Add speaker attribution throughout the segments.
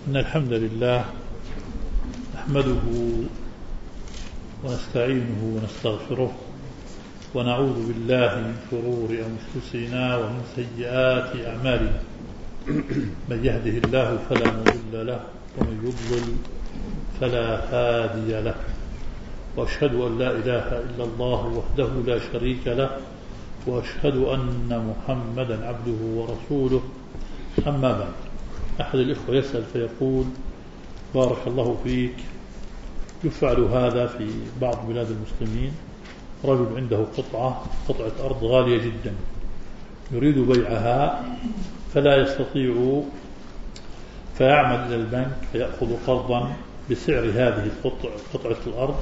Speaker 1: إن الحمد لله نحمده ونستعينه ونستغفره ونعوذ بالله من شرور أنفسنا ومن سيئات أعمالنا. من يهده الله فلا مضل له ومن يضلل فلا هادي له، وأشهد أن لا إله إلا الله وحده لا شريك له، وأشهد أن محمدا عبده ورسوله. أما بعد، أحد الإخوة يسأل فيقول: بارك الله فيك، يفعل هذا في بعض بلاد المسلمين، رجل عنده قطعة أرض غالية جدا يريد بيعها فلا يستطيع، فيعمل إلى البنك فيأخذ قرضا بسعر هذه قطعة الأرض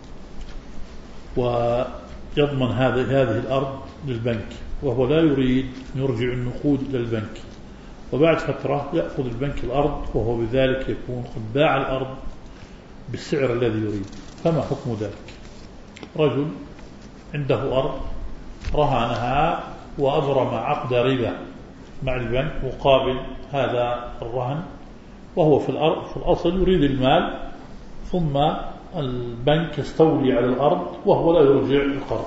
Speaker 1: ويضمن هذه الأرض للبنك، وهو لا يريد أن يرجع النقود إلى البنك، وبعد فترة يأخذ البنك الأرض وهو بذلك يكون قد باع الأرض بالسعر الذي يريد. فما حكم ذلك؟ رجل عنده أرض رهنها وأبرم عقد ربا مع البنك مقابل هذا الرهن، وهو في الأصل يريد المال، ثم البنك يستولي على الأرض وهو لا يرجع القرض.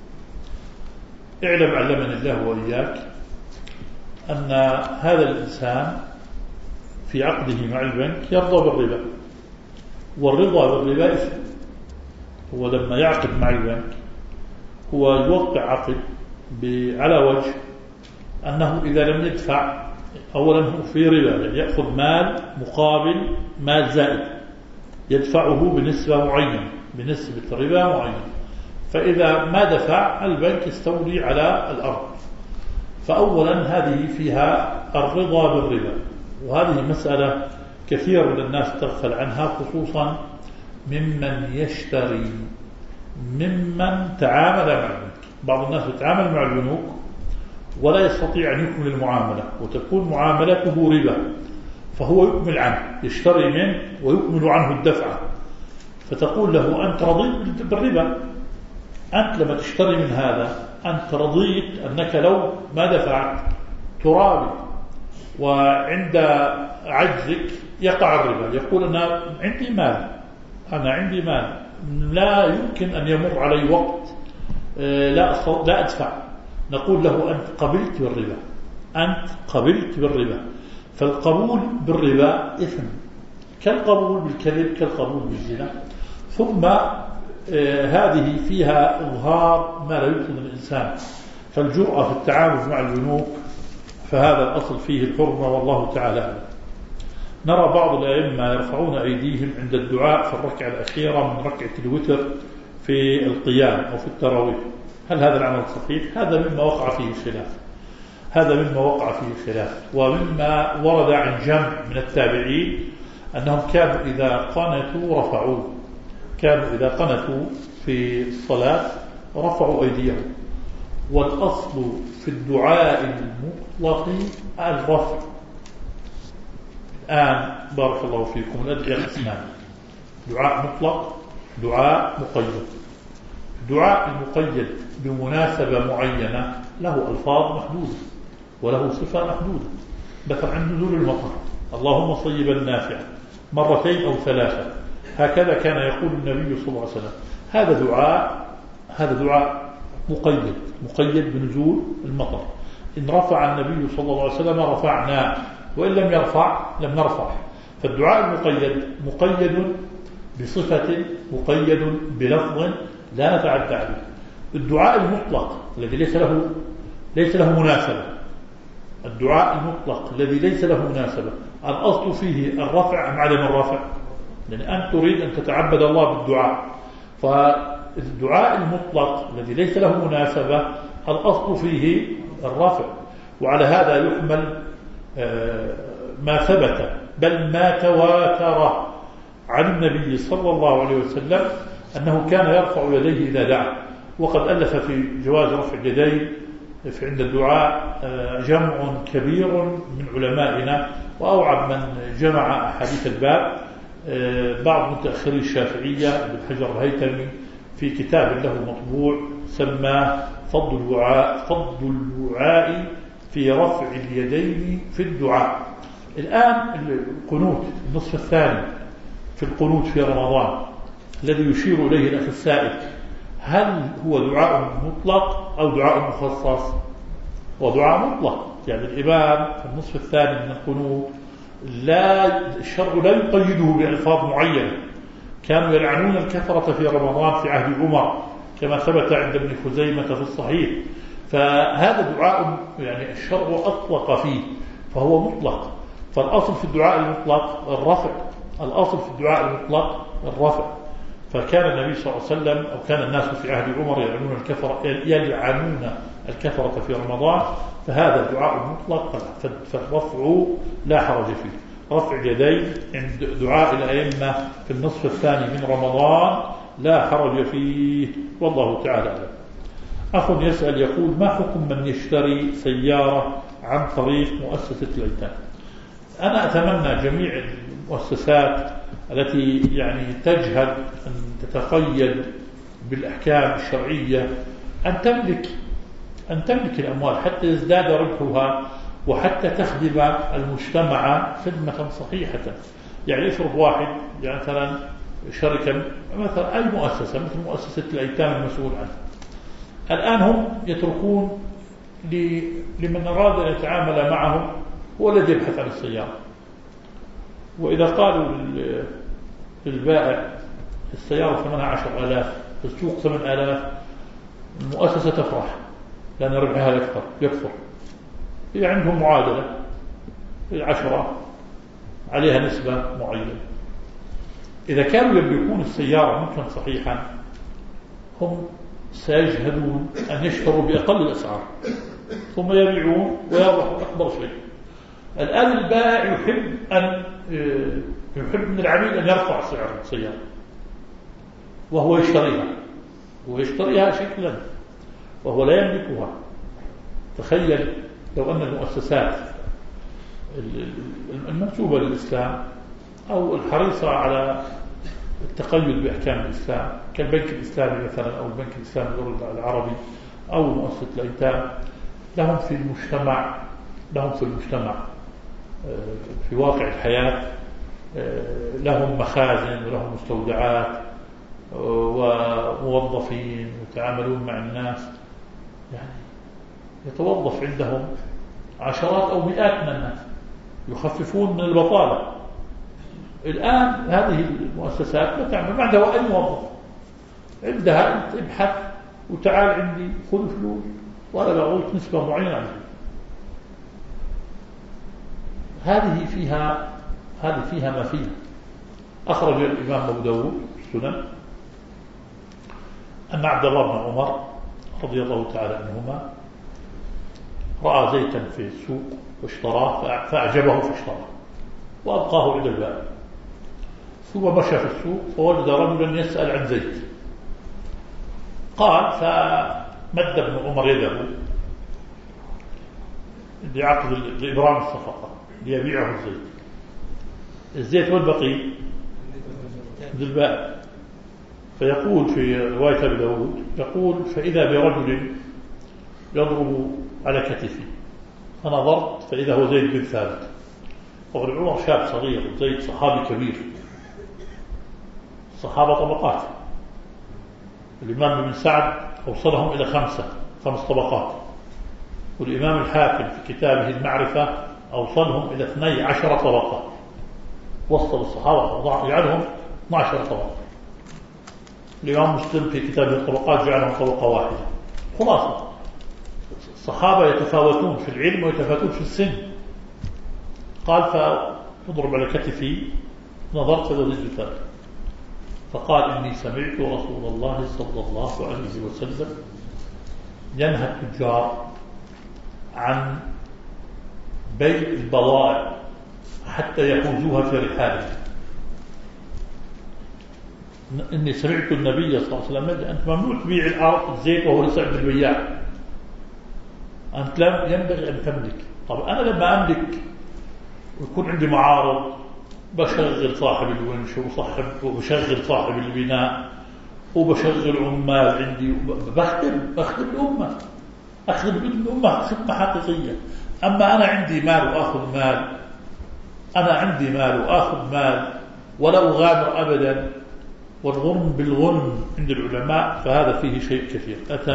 Speaker 1: اعلم علمني الله وإياك أن هذا الإنسان في عقده مع البنك يرضى بالربا، والرضا بالربا إثم. هو لما يعقد مع البنك هو يوقع عقد على وجه أنه إذا لم يدفع، أولا هو في ربا، يعني يأخذ مال مقابل مال زائد يدفعه بنسبة معينة، بنسبة ربا معينة، فإذا ما دفع البنك يستولي على الأرض. فأولا هذه فيها الرضا بالربا، وهذه مسألة كثير من الناس تغفل عنها، خصوصا ممن يشتري ممن تعامل مع البنك. بعض الناس يتعامل مع البنوك ولا يستطيع أن يكمل المعاملة، وتكون معاملته ربا، فهو يكمل عنه، يشتري منه ويكمل عنه الدفعة، فتقول له: أنت رضيت بالربا، أنت لما تشتري من هذا أنت رضيت أنك لو ما دفعت ترابي، وعند عجزك يقع الربا. يقول: أنا عندي مال لا يمكن أن يمر علي وقت لا أدفع. نقول له: أنت قبلت بالربا. فالقبول بالربا إثم، كالقبول بالكذب، كالقبول بالزنا. ثم هذه فيها إظهار ما لا يمكن الإنسان، فالجرأة في التعامل مع البنوك، فهذا الأصل فيه الحرمة، والله تعالى أعلم. نرى بعض الأئمة يرفعون أيديهم عند الدعاء في الركعة الأخيرة من ركعة الوتر في القيام أو في التراويح. هل هذا العمل صحيح؟ هذا مما وقع فيه خلاف، ومما ورد عن جمع من التابعين أنهم كانوا إذا قنتوا في الصلاة رفعوا أيديهم. والأصل في الدعاء المطلق الرفع. الآن بارك الله فيكم، الأدعية قسمان: دعاء مطلق، دعاء مقيد. الدعاء المقيد بمناسبة معينة له ألفاظ محدودة وله صفة محدودة، مثلا عند نزول المطر: اللهم صيبا نافعا، مرتين أو ثلاثة، هكذا كان يقول النبي صلى الله عليه وسلم. هذا دعاء مقيد بنزول المطر. إن رفع النبي صلى الله عليه وسلم رفعنا، وإن لم يرفع لم نرفع. فالدعاء المقيد مقيد بصفة، مقيد بلفظ لا نتعدى عليه. الدعاء المطلق الذي ليس له مناسبة، الدعاء المطلق الذي ليس له مناسبة، الأصل فيه الرفع أم عدم الرفع؟ لأن أنت تريد أن تتعبد الله بالدعاء، فالدعاء المطلق الذي ليس له مناسبة الأصل فيه الرفع. وعلى هذا يحمل ما ثبت بل ما تواتر عن النبي صلى الله عليه وسلم أنه كان يرفع يديه إذا دعا. وقد ألف في جواز رفع اليدين عند الدعاء جمع كبير من علمائنا، وأوعب من جمع أحاديث الباب بعض متأخري الشافعية ابن حجر الهيثمي في كتاب له مطبوع سماه فضل الدعاء في رفع اليدين في الدعاء. الآن القنوت النصف الثاني في القنوت في رمضان الذي يشير إليه الأخ السائل، هل هو دعاء مطلق أو دعاء مخصص؟ هو دعاء مطلق، يعني الإمام في النصف الثاني من القنوت الشرع لا يقيده بألفاظ معينة. كانوا يلعنون الكفرة في رمضان في عهد عمر كما ثبت عند ابن خزيمة في الصحيح، فهذا دعاء يعني الشرع أطلق فيه فهو مطلق. فالأصل في الدعاء المطلق الرفع، الأصل في الدعاء المطلق الرفع. فكان النبي صلى الله عليه وسلم أو كان الناس في عهد عمر يلعنون الكفرة في رمضان، فهذا دعاء مطلق فالرفع لا حرج فيه. رفع اليدين عند دعاء الأئمة في النصف الثاني من رمضان لا حرج فيه، والله تعالى أعلم. أخ يسأل يقول: ما حكم من يشتري سيارة عن طريق مؤسسة الأيتام؟ أنا أتمنى جميع المؤسسات التي يعني تجهل أن تتقيد بالأحكام الشرعية أن تملك الأموال حتى يزداد ربحها وحتى تخدم المجتمع خدمة صحيحة. يعني افرض واحد يعني مثلا شركة مثلا أي مؤسسة مثل مؤسسة الأيتام المسؤول عنها، الآن هم يتركون لمن أراد أن يتعامل معهم هو الذي يبحث عن السيارة. وإذا قالوا للبائع السيارة ثمنها 10,000 في السوق 8,000، المؤسسة تفرح لأن ربحها يكثر. هي عندهم معادلة 10 عليها نسبة معينة. إذا كانوا يملكون السيارة ملكا صحيحا هم سيجهدون أن يشتروا بأقل الأسعار ثم يبيعون ويربحوا أكبر شيء. الآن البائع يحب من العميل أن يرفع سعر السيارة وهو يشتريها شكلا وهو لا يملكها. تخيل لو أن المؤسسات المنسوبة للإسلام أو الحريصة على التقيد بأحكام الإسلام كالبنك الإسلامي مثلا أو البنك الإسلامي العربي أو مؤسسة الأيتام، لهم في المجتمع في واقع الحياة لهم مخازن ولهم مستودعات وموظفين يتعاملون مع الناس، يعني يتوظف عندهم عشرات أو مئات من الناس يخففون من البطالة. الآن هذه المؤسسات لا تعمل ما عندها أي موظف، عندها ابحث وتعال عندي خذ فلوس وأنا بعطيك نسبة معينة عندي. هذه فيها ما فيها. أخرج الإمام أبو داود السنن أن عبد الله بن عمر رضي الله تعالى عنهما رأى زيتا في السوق واشتراه فأعجبه فاشتراه وأبقاه عند الباب، ثم مشى في السوق فوجد رجلا يسأل عن زيت. قال فمد ابن عمر يده لعقد لإبرام الصفقة ليبيعه الزيت والبقي عند الباب. فيقول في رواية أبي داود يقول: فإذا برجل يضرب على كتفي فنظرت فإذا هو زيد بن ثابت. وابن عمر شاب صغير وزيد صحابي كبير، الصحابة طبقات. الإمام بن سعد أوصلهم إلى 5 طبقات، والإمام الحاكم في كتابه المعرفة أوصلهم إلى 12 طبقة. وصل الصحابة جعلهم 12 طبقة. الإمام مسلم في كتابه الطبقات جعلهم طبقة واحدة. خلاصة الصحابة يتفاوتون في العلم ويتفاوتون في السن. قال فاضرب على كتفي نظرت فإذا زيد ثابت، فقال: إني سمعت رسول الله صلى الله عليه وسلم ينهى التجار عن بيع البضائع حتى يحوزوها في رحالهم. إني سمعت النبي صلى الله عليه وسلم: أنت ممنوع تبيع الأرض الزيت وهو لسه عند البياع، أنت لا ينبغي أن تملك. طب أنا لما أملك ويكون عندي معارض بشغل صاحب الونش وبشغل صاحب البناء وبشغل عمال عندي بخدم الأمة، أخدم الأمة خدمة حقيقية. أما أنا عندي مال وأخذ مال أنا عندي مال وآخذ مال ولا أغامر أبدا، والغنم بالغنم عند العلماء فهذا فيه شيء كثير.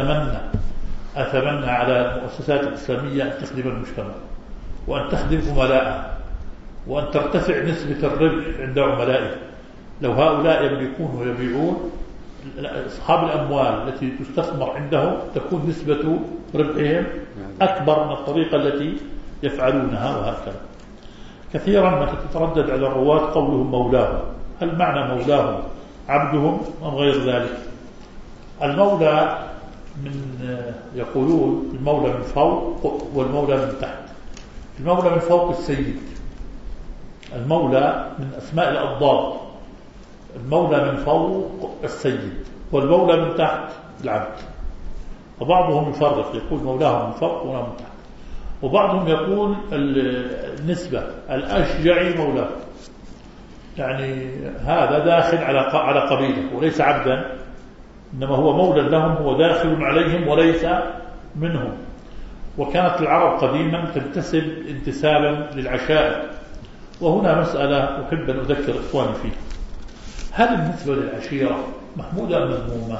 Speaker 1: أتمنى على المؤسسات الإسلامية أن تخدم المجتمع وأن تخدم عملائها وأن ترتفع نسبة الربح عند عملائها. لو هؤلاء يملكون ويبيعون، أصحاب الأموال التي تستثمر عندهم تكون نسبة ربحهم أكبر من الطريقة التي يفعلونها. وهكذا كثيرا ما تتردد على الرواة قولهم مولاهم. هل معنى مولاهم عبدهم أم غير ذلك؟ المولى يقولون المولى من فوق والمولى من تحت. المولى من فوق السيد، المولى من أسماء الأضداد، المولى من فوق السيد، والمولى من تحت العبد. وبعضهم يفرق يقول مولاهم من فوق ومولاه من تحت، وبعضهم يقول النسبة الأشجعي مولاه، يعني هذا داخل على قبيله وليس عبدا، إنما هو مولى لهم، هو داخل عليهم وليس منهم. وكانت العرب قديما تنتسب انتسابا للعشائر. وهنا مسألة أحب أن أذكر إخواني فيها: هل النسبة للعشيرة محمودة أم مذمومة؟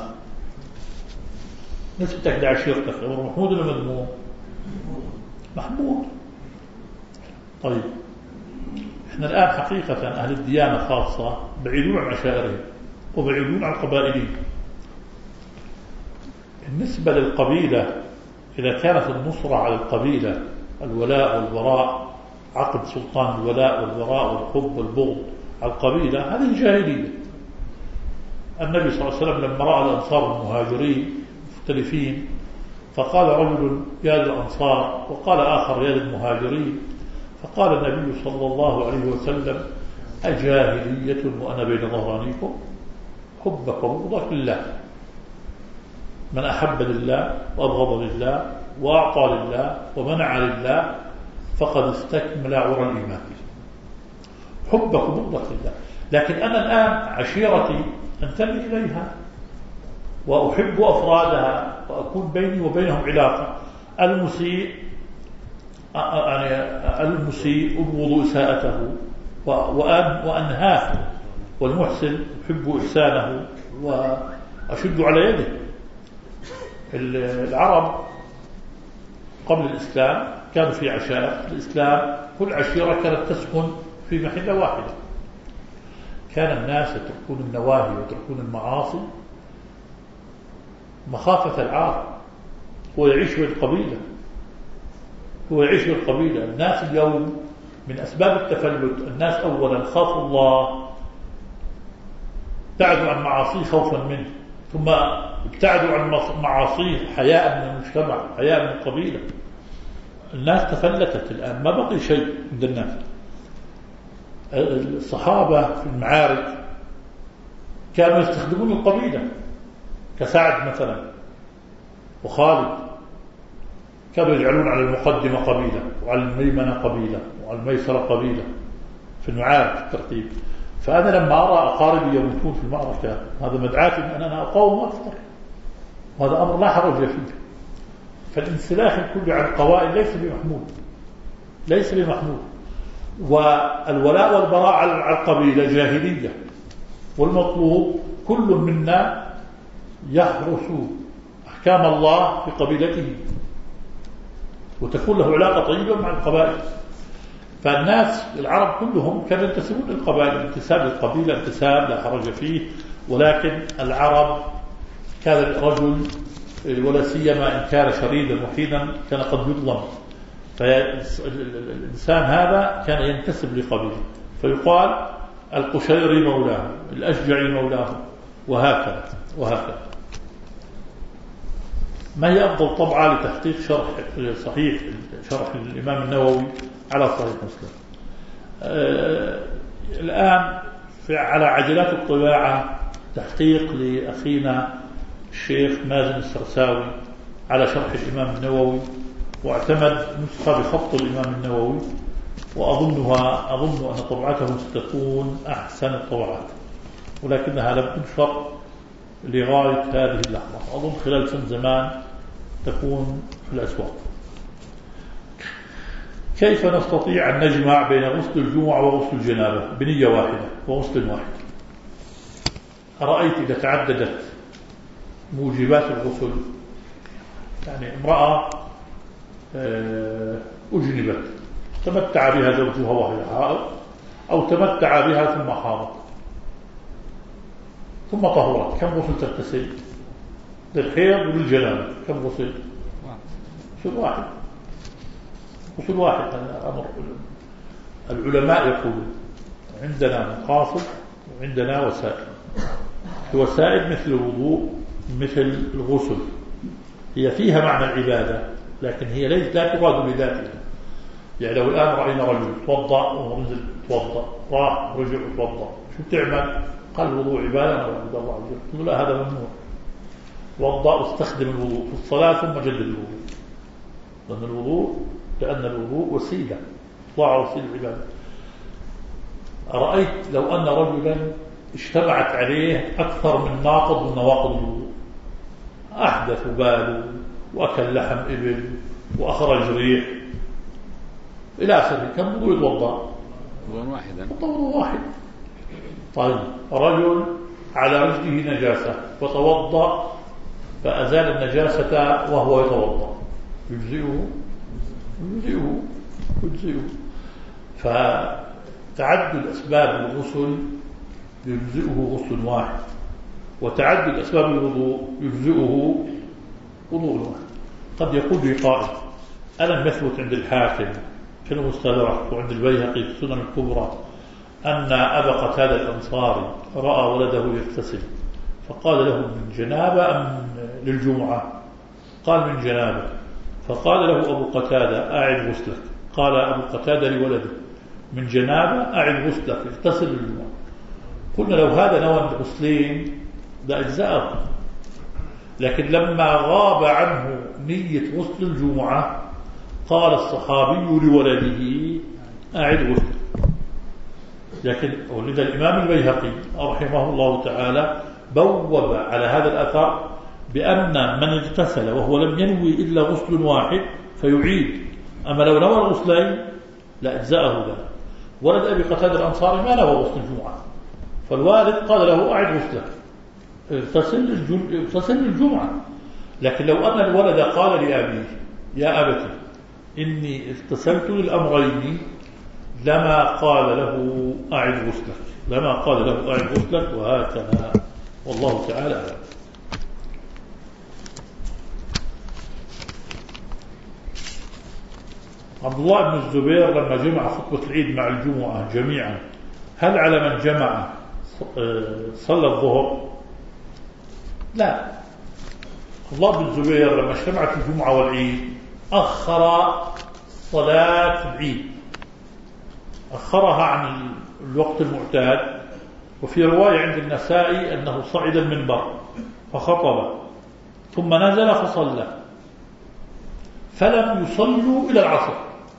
Speaker 1: نسبتك لعشيرتك أمر محمود ولا مذموم؟ محمود. طيب احنا الآن حقيقة أهل الديانة خاصة بعيدون عن عشائرهم وبعيدون عن قبائلهم. النسبة للقبيلة إذا كانت النصرة على القبيلة، الولاء والبراء، عقد سلطان الولاء والبراء والحب والبغض على القبيلة، هذه جاهلية. النبي صلى الله عليه وسلم لما رأى الأنصار المهاجرين مختلفين فقال رجل يا للأنصار وقال آخر يا للمهاجرين، فقال النبي صلى الله عليه وسلم: أجاهلية وأنا بين ظهرانيكم؟ حبك وبغضك لله. من أحب لله وأبغض لله وأعطى لله ومنع لله فقد استكمل عرى الإيمان. حبك وبغضك لله. لكن أنا الآن عشيرتي أنتمي إليها وأحب أفرادها وأكون بيني وبينهم علاقة. المسيء أبغض إساءته وأنهاه، والمحسن أحب إحسانه وأشد على يده. العرب قبل الإسلام كانوا في عشائر. الإسلام كل عشيرة كانت تسكن في محلة واحدة. كان الناس يتركون النواهي ويتركون المعاصي مخافة العار. هو يعيش في القبيلة. الناس اليوم من أسباب التفلت، الناس أولا خافوا الله، ابتعدوا عن معاصيه خوفا منه، ثم ابتعدوا عن معاصيه حياء من المجتمع، حياء من القبيلة. الناس تفلتت الآن، ما بقي شيء عند الناس. الصحابة في المعارك كانوا يستخدمون القبيلة، كسعد مثلا وخالد، كانوا يجعلون على المقدمة قبيلة وعلى الميمنة قبيلة وعلى الميسرة قبيلة في المعارك الترتيب. فأنا لما أرى أقاربي يموتون في المعركة هذا مدعاة أن أنا أقاوم أكثر، وهذا أمر لا حرج فيه. فالانسلاخ الكلي عن القوائل ليس بمحمود. والولاء والبراء على القبيلة جاهلية. والمطلوب كل منا يحرس أحكام الله في قبيلته وتكون له علاقة طيبة مع القبائل. فالناس العرب كلهم كانوا ينتسبون للقبائل، انتساب للقبيلة انتساب لا حرج فيه. ولكن العرب كان الرجل ولا سيما إن كان شريدا وحيدا كان قد يظلم، فالإنسان هذا كان ينتسب لقبيله، فيقال القشيري مولاه، الأشجعي مولاه، وهكذا. ما هي أفضل طبعة لتحقيق شرح الإمام النووي على صحيح مسلم؟ الآن على عجلات الطباعة تحقيق لأخينا الشيخ مازن السرساوي على شرح الإمام النووي، واعتمد نسخة بخط الإمام النووي، أظن أن طبعته ستكون أحسن الطبعات، ولكنها لم تنشر لغاية هذه اللحظة. أظن خلال سن زمان تكون في الأسواق. كيف نستطيع أن نجمع بين غسل الجمعة وغسل الجنابة بنية واحدة وغسل واحد؟ أرأيت إذا تعددت موجبات الغسل، يعني امرأة أجنبت تمتع بها زوجها وهي حائض، أو تمتع بها ثم حاضت ثم طهرت، كم غسل تغتسل؟ للحيض وللجنابة كم غسل؟ غسل واحد. غسل واحد. هذا أمر العلماء يقولون عندنا مقاصد وعندنا وسائل. الوسائل مثل الوضوء مثل الغسل، هي فيها معنى العبادة لكن هي لا تراد لذاتها. يعني لو الآن رأينا رجل توضأ ونزل توضأ راح رجع توضأ، شو بتعمل؟ قال الوضوء عبادة أنا أعبد الله عز وجل. قلت لا، هذا ممنوع. توضأ واستخدم الوضوء في الصلاة ثم جدد الوضوء، لأن الوضوء وسيلة، طاعة وسيلة العبادة. أرأيت لو أن رجلا اجتمعت عليه أكثر من ناقض من نواقض الوضوء، أحدث باله وأكل لحم إبل وأخرج ريح إلى آخره، كم وضوء يتوضأ؟ وضوء واحد. طيب رجل على رجله نجاسة فتوضأ فأزال النجاسة وهو يتوضأ، يجزئه. فتعدد أسباب الغسل يجزئه غسل واحد، وتعدد أسباب الوضوء يجزئه وضوء واحد. قد يقول لي قائل ألم يثبت عند الحاكم في المستدرك وعند البيهقي في السنن الكبرى أن أبا قتادة الأنصاري رأى ولده يغتسل فقال له من جنابة أم للجمعة؟ قال من جنابة. فقال له أبو قتادة أعد غسلك. قال أبو قتادة لولده من جنابة أعد غسلك اغتسل للجمعة. قلنا لو هذا نوى الغسلين لأجزاءه، لكن لما غاب عنه نية غسل الجمعة قال الصحابي لولده أعد غسلك. لكن ولد الإمام البيهقي رحمه الله تعالى بوب على هذا الأثر بأن من اغتسل وهو لم ينوي إلا غسل واحد فيعيد، أما لو نوى الغسلين لأجزاءه ذلك. ولد أبي قتادة الأنصاري ما نوى غسل الجمعة، فالوالد قال له أعد غسلك اغتسل الجمعة. لكن لو أن الولد قال لأبيه يا أبتي إني اغتسلت للأمرين لما قال له أعد غسلك، وهكذا. والله تعالى أعلم. عبد الله بن الزبير لما جمع خطبة العيد مع الجمعة جميعا، هل على من جمع صلى الظهر؟ لا. عبد الله بن الزبير لما اجتمعت الجمعة والعيد أخر صلاة العيد، أخرها عن الوقت المعتاد. وفي رواية عند النسائي أنه صعد المنبر فخطب ثم نزل فصلى، فلم يصلوا إلى العصر.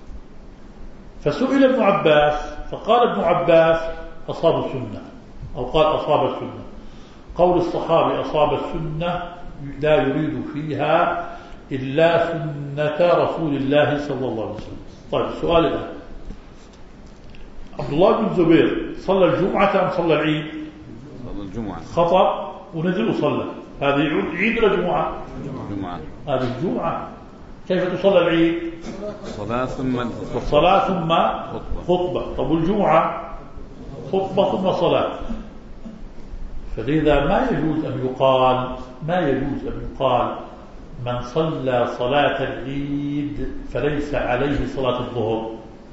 Speaker 1: فسئل ابن عباس فقال ابن عباس أصاب السنة، أو قال أصاب السنة. قول الصحابي أصاب السنة لا يريد فيها إلا سنة رسول الله صلى الله عليه وسلم. طيب السؤال الآن، عبد الله بن الزبير صلى الجمعة أم صلى العيد؟
Speaker 2: صلى الجمعة.
Speaker 1: خطأ ونزل وصلى، هذه عيد ولا جمعة؟
Speaker 2: جمعة.
Speaker 1: هذه الجمعة. كيف تصلى العيد؟
Speaker 2: صلاة ثم
Speaker 1: خطبة. طب والجمعة خطبة ثم صلاة. فلذا ما يجوز أن يقال من صلى صلاة العيد فليس عليه صلاة الظهر.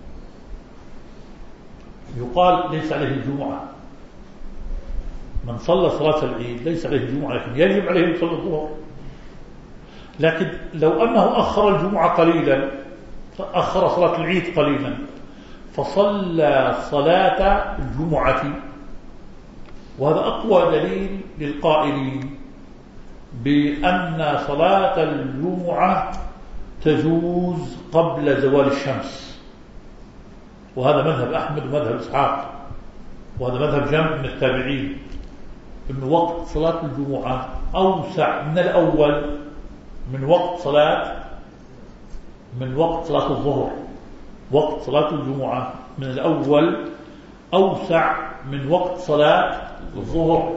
Speaker 1: يقال ليس عليه الجمعة. من صلى صلاة العيد ليس عليه الجمعة، لكن يجب عليه يصلي الظهر. لكن لو أنه أخر الجمعة قليلا، أخر صلاة العيد قليلا فصلى صلاة الجمعة، وهذا أقوى دليل للقائلين بأن صلاة الجمعة تجوز قبل زوال الشمس. وهذا مذهب أحمد ومذهب إسحاق، وهذا مذهب جمع من التابعين، أن وقت صلاة الجمعة أوسع من الأول من وقت صلاة الظهر. وقت صلاة الجمعة من الأول أوسع من وقت صلاة الظهر،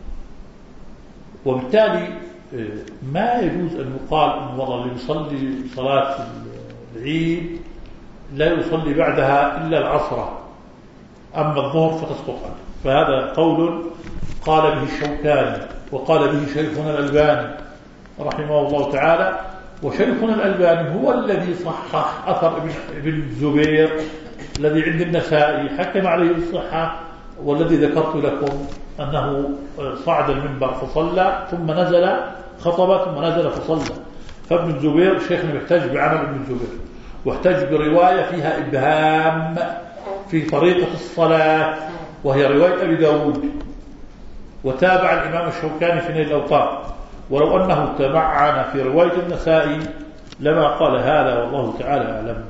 Speaker 1: وبالتالي ما يجوز أن يقال أن والله اللي يصلي صلاة العيد لا يصلي بعدها إلا العصر، أما الظهر فتسقط عنه. فهذا قول قال به الشوكاني وقال به شيخنا الألباني رحمه الله تعالى. وشيخنا الألباني هو الذي صحح أثر ابن الزبير الذي عند النسائي حكم عليه الصحة، والذي ذكرت لكم أنه صعد المنبر فصلى ثم نزل خطب ثم نزل فصلى. فابن الزبير شيخنا يحتج بعمل ابن الزبير، واحتج برواية فيها إبهام في طريقة الصلاة وهي رواية أبي داود، وتابع الإمام الشوكاني في نيل الأوطار. ولو أنه تمعن في رواية النسائي لما قال هذا، والله تعالى أعلم.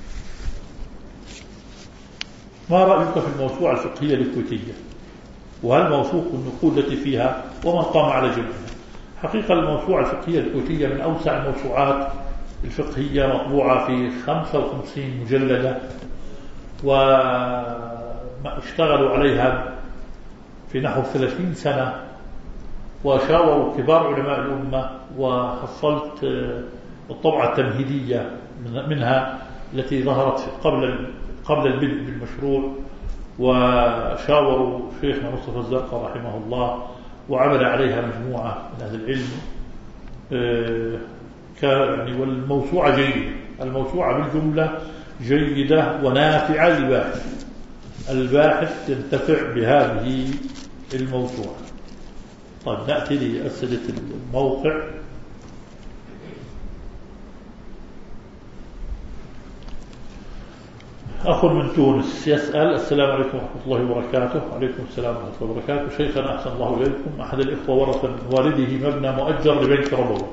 Speaker 1: ما رأيك في الموسوعة الفقهية الكويتية؟ وهل موثوق النقود التي فيها؟ ومن قام على جمعها؟ حقيقة الموسوعة الفقهية الكويتية من أوسع الموسوعات الفقهية، مطبوعة في 55 مجلدة، واشتغلوا عليها في نحو 30 سنة، وشاوروا كبار علماء الأمة، وحصلت الطبعة التمهيدية منها التي ظهرت قبل البدء بالمشروع، وشاوروا شيخنا مصطفى الزرقاء رحمه الله، وعمل عليها مجموعة من أهل العلم. يعني والموسوعة جيدة، الموسوعة بالجملة جيدة ونافعة للباحث. الباحث ينتفع بهذه الموسوعة. طيب نأتي لأسئلة الموقع. أخ من تونس يسأل: السلام عليكم ورحمة الله وبركاته. وعليكم السلام ورحمة الله وبركاته. شيخنا أحسن الله إليكم، أحد الإخوة ورث من والده مبنى مؤجر لبنك ربوي،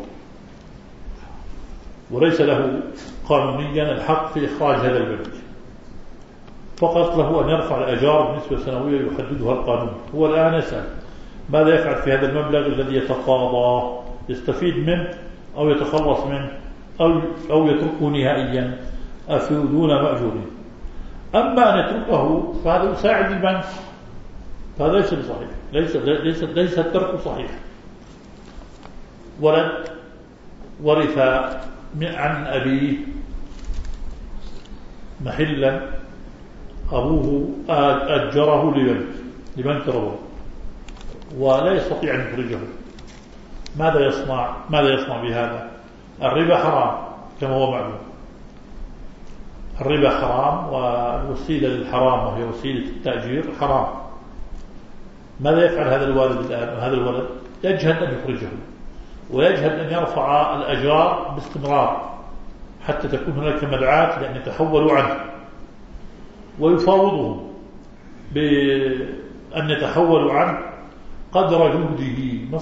Speaker 1: وليس له قانونيا الحق في إخراج هذا البنك، فقط له أن يرفع الأجار بنسبة سنوية يحددها القانون. هو الآن يسأل ماذا يفعل في هذا المبلغ الذي يتقاضى، يستفيد منه أو يتخلص منه أو يتركه نهائيا دون مأجورين. أما أن يتركه فهذا يساعد البنك، فهذا ليس صحيح، ليس الترك صحيح. ولد ورث عن أبيه محلا أبوه أجره لبنك ربوي ولا يستطيع أن يخرجه. ماذا يصنع بهذا؟ الربا حرام كما هو معلوم، الربا حرام، والوسيلة للحرام وهي وسيلة التأجير حرام. ماذا يفعل هذا الوالد الآن؟ هذا الولد يجهد أن يخرجه، ويجهد أن يرفع الأجار باستمرار حتى تكون هناك مدعاة لأن يتحولوا عنه، ويفاوضهم بأن يتحولوا عنه قدر جهده ما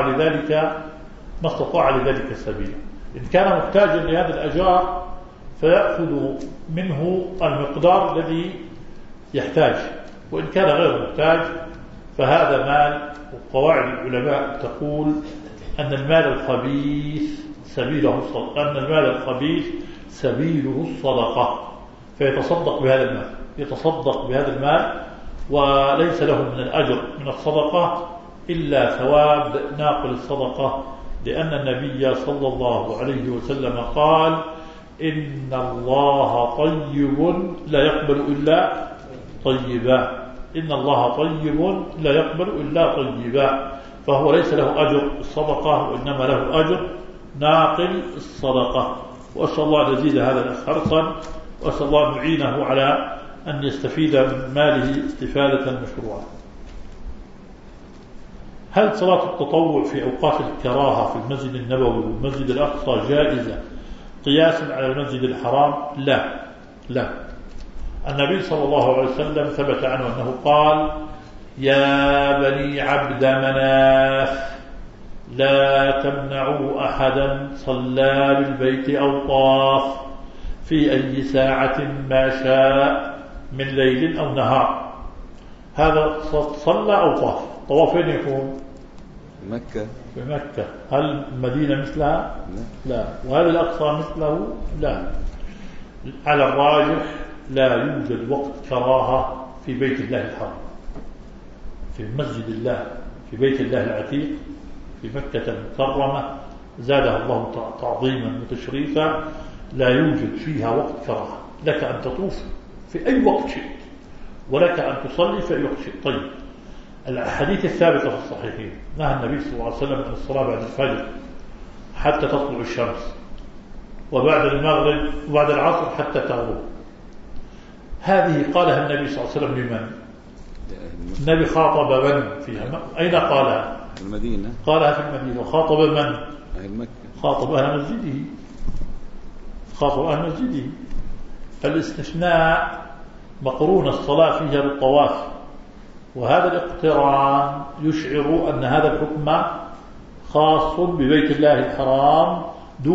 Speaker 1: استطاع لذلك سبيلا. إن كان محتاجا لهذا الأجار فيأخذ منه المقدار الذي يحتاج، وإن كان غير محتاج فهذا مال. وقواعد العلماء تقول أن المال الخبيث سبيله الصدقة، فيتصدق بهذا المال، وليس له من الأجر من الصدقة إلا ثواب ناقل الصدقة، لأن النبي صلى الله عليه وسلم قال: إن الله طيب لا يقبل إلا طيبا، إن الله طيب لا يقبل إلا طيبا. فهو ليس له أجر الصدقة، وإنما له أجر ناقل الصدقة. وأسأل الله أن يزيد هذا الأخ حرصا، وأسأل الله أن يعينه على أن يستفيد من ماله استفادة مشروعة. هل صلاة التطوع في أوقات الكراهة في المسجد النبوي والمسجد الأقصى جائزة قياسا على المسجد الحرام؟ لا. النبي صلى الله عليه وسلم ثبت عنه أنه قال: يا بني عبد مناف لا تمنعوا أحدا صلى بالبيت أو طاف في أي ساعة ما شاء من ليل أو نهار. هذا صلى أو طاف. طوافين يكون في مكة. هل المدينة مثلها؟ لا. وهل الأقصى مثله؟ لا. على الراجح لا يوجد وقت كراهة في بيت الله الحرام، في مسجد الله، في بيت الله العتيق، في مكة المكرمة زادها الله تعظيما وتشريفا، لا يوجد فيها وقت كراهة. لك أن تطوف في أي وقت شئت، ولك أن تصلي في أي وقت شئت. طيب، الحديث الثابت في الصحيحين نهى النبي صلى الله عليه وسلم عن الصلاة بعد الفجر حتى تطلع الشمس، وبعد المغرب وبعد العصر حتى تغرب. هذه قالها النبي صلى الله عليه وسلم لمن؟ النبي خاطب من فيها؟ أين قالها؟
Speaker 2: المدينة. قالها
Speaker 1: في المدينة. وخاطب من؟
Speaker 2: أهل مكة.
Speaker 1: خاطب أهل مسجده. خاطب أهل مسجده. فالاستثناء مقرون الصلاة فيها بالطواف، وهذا الاقتران يشعر أن هذا الحكم خاص ببيت الله الحرام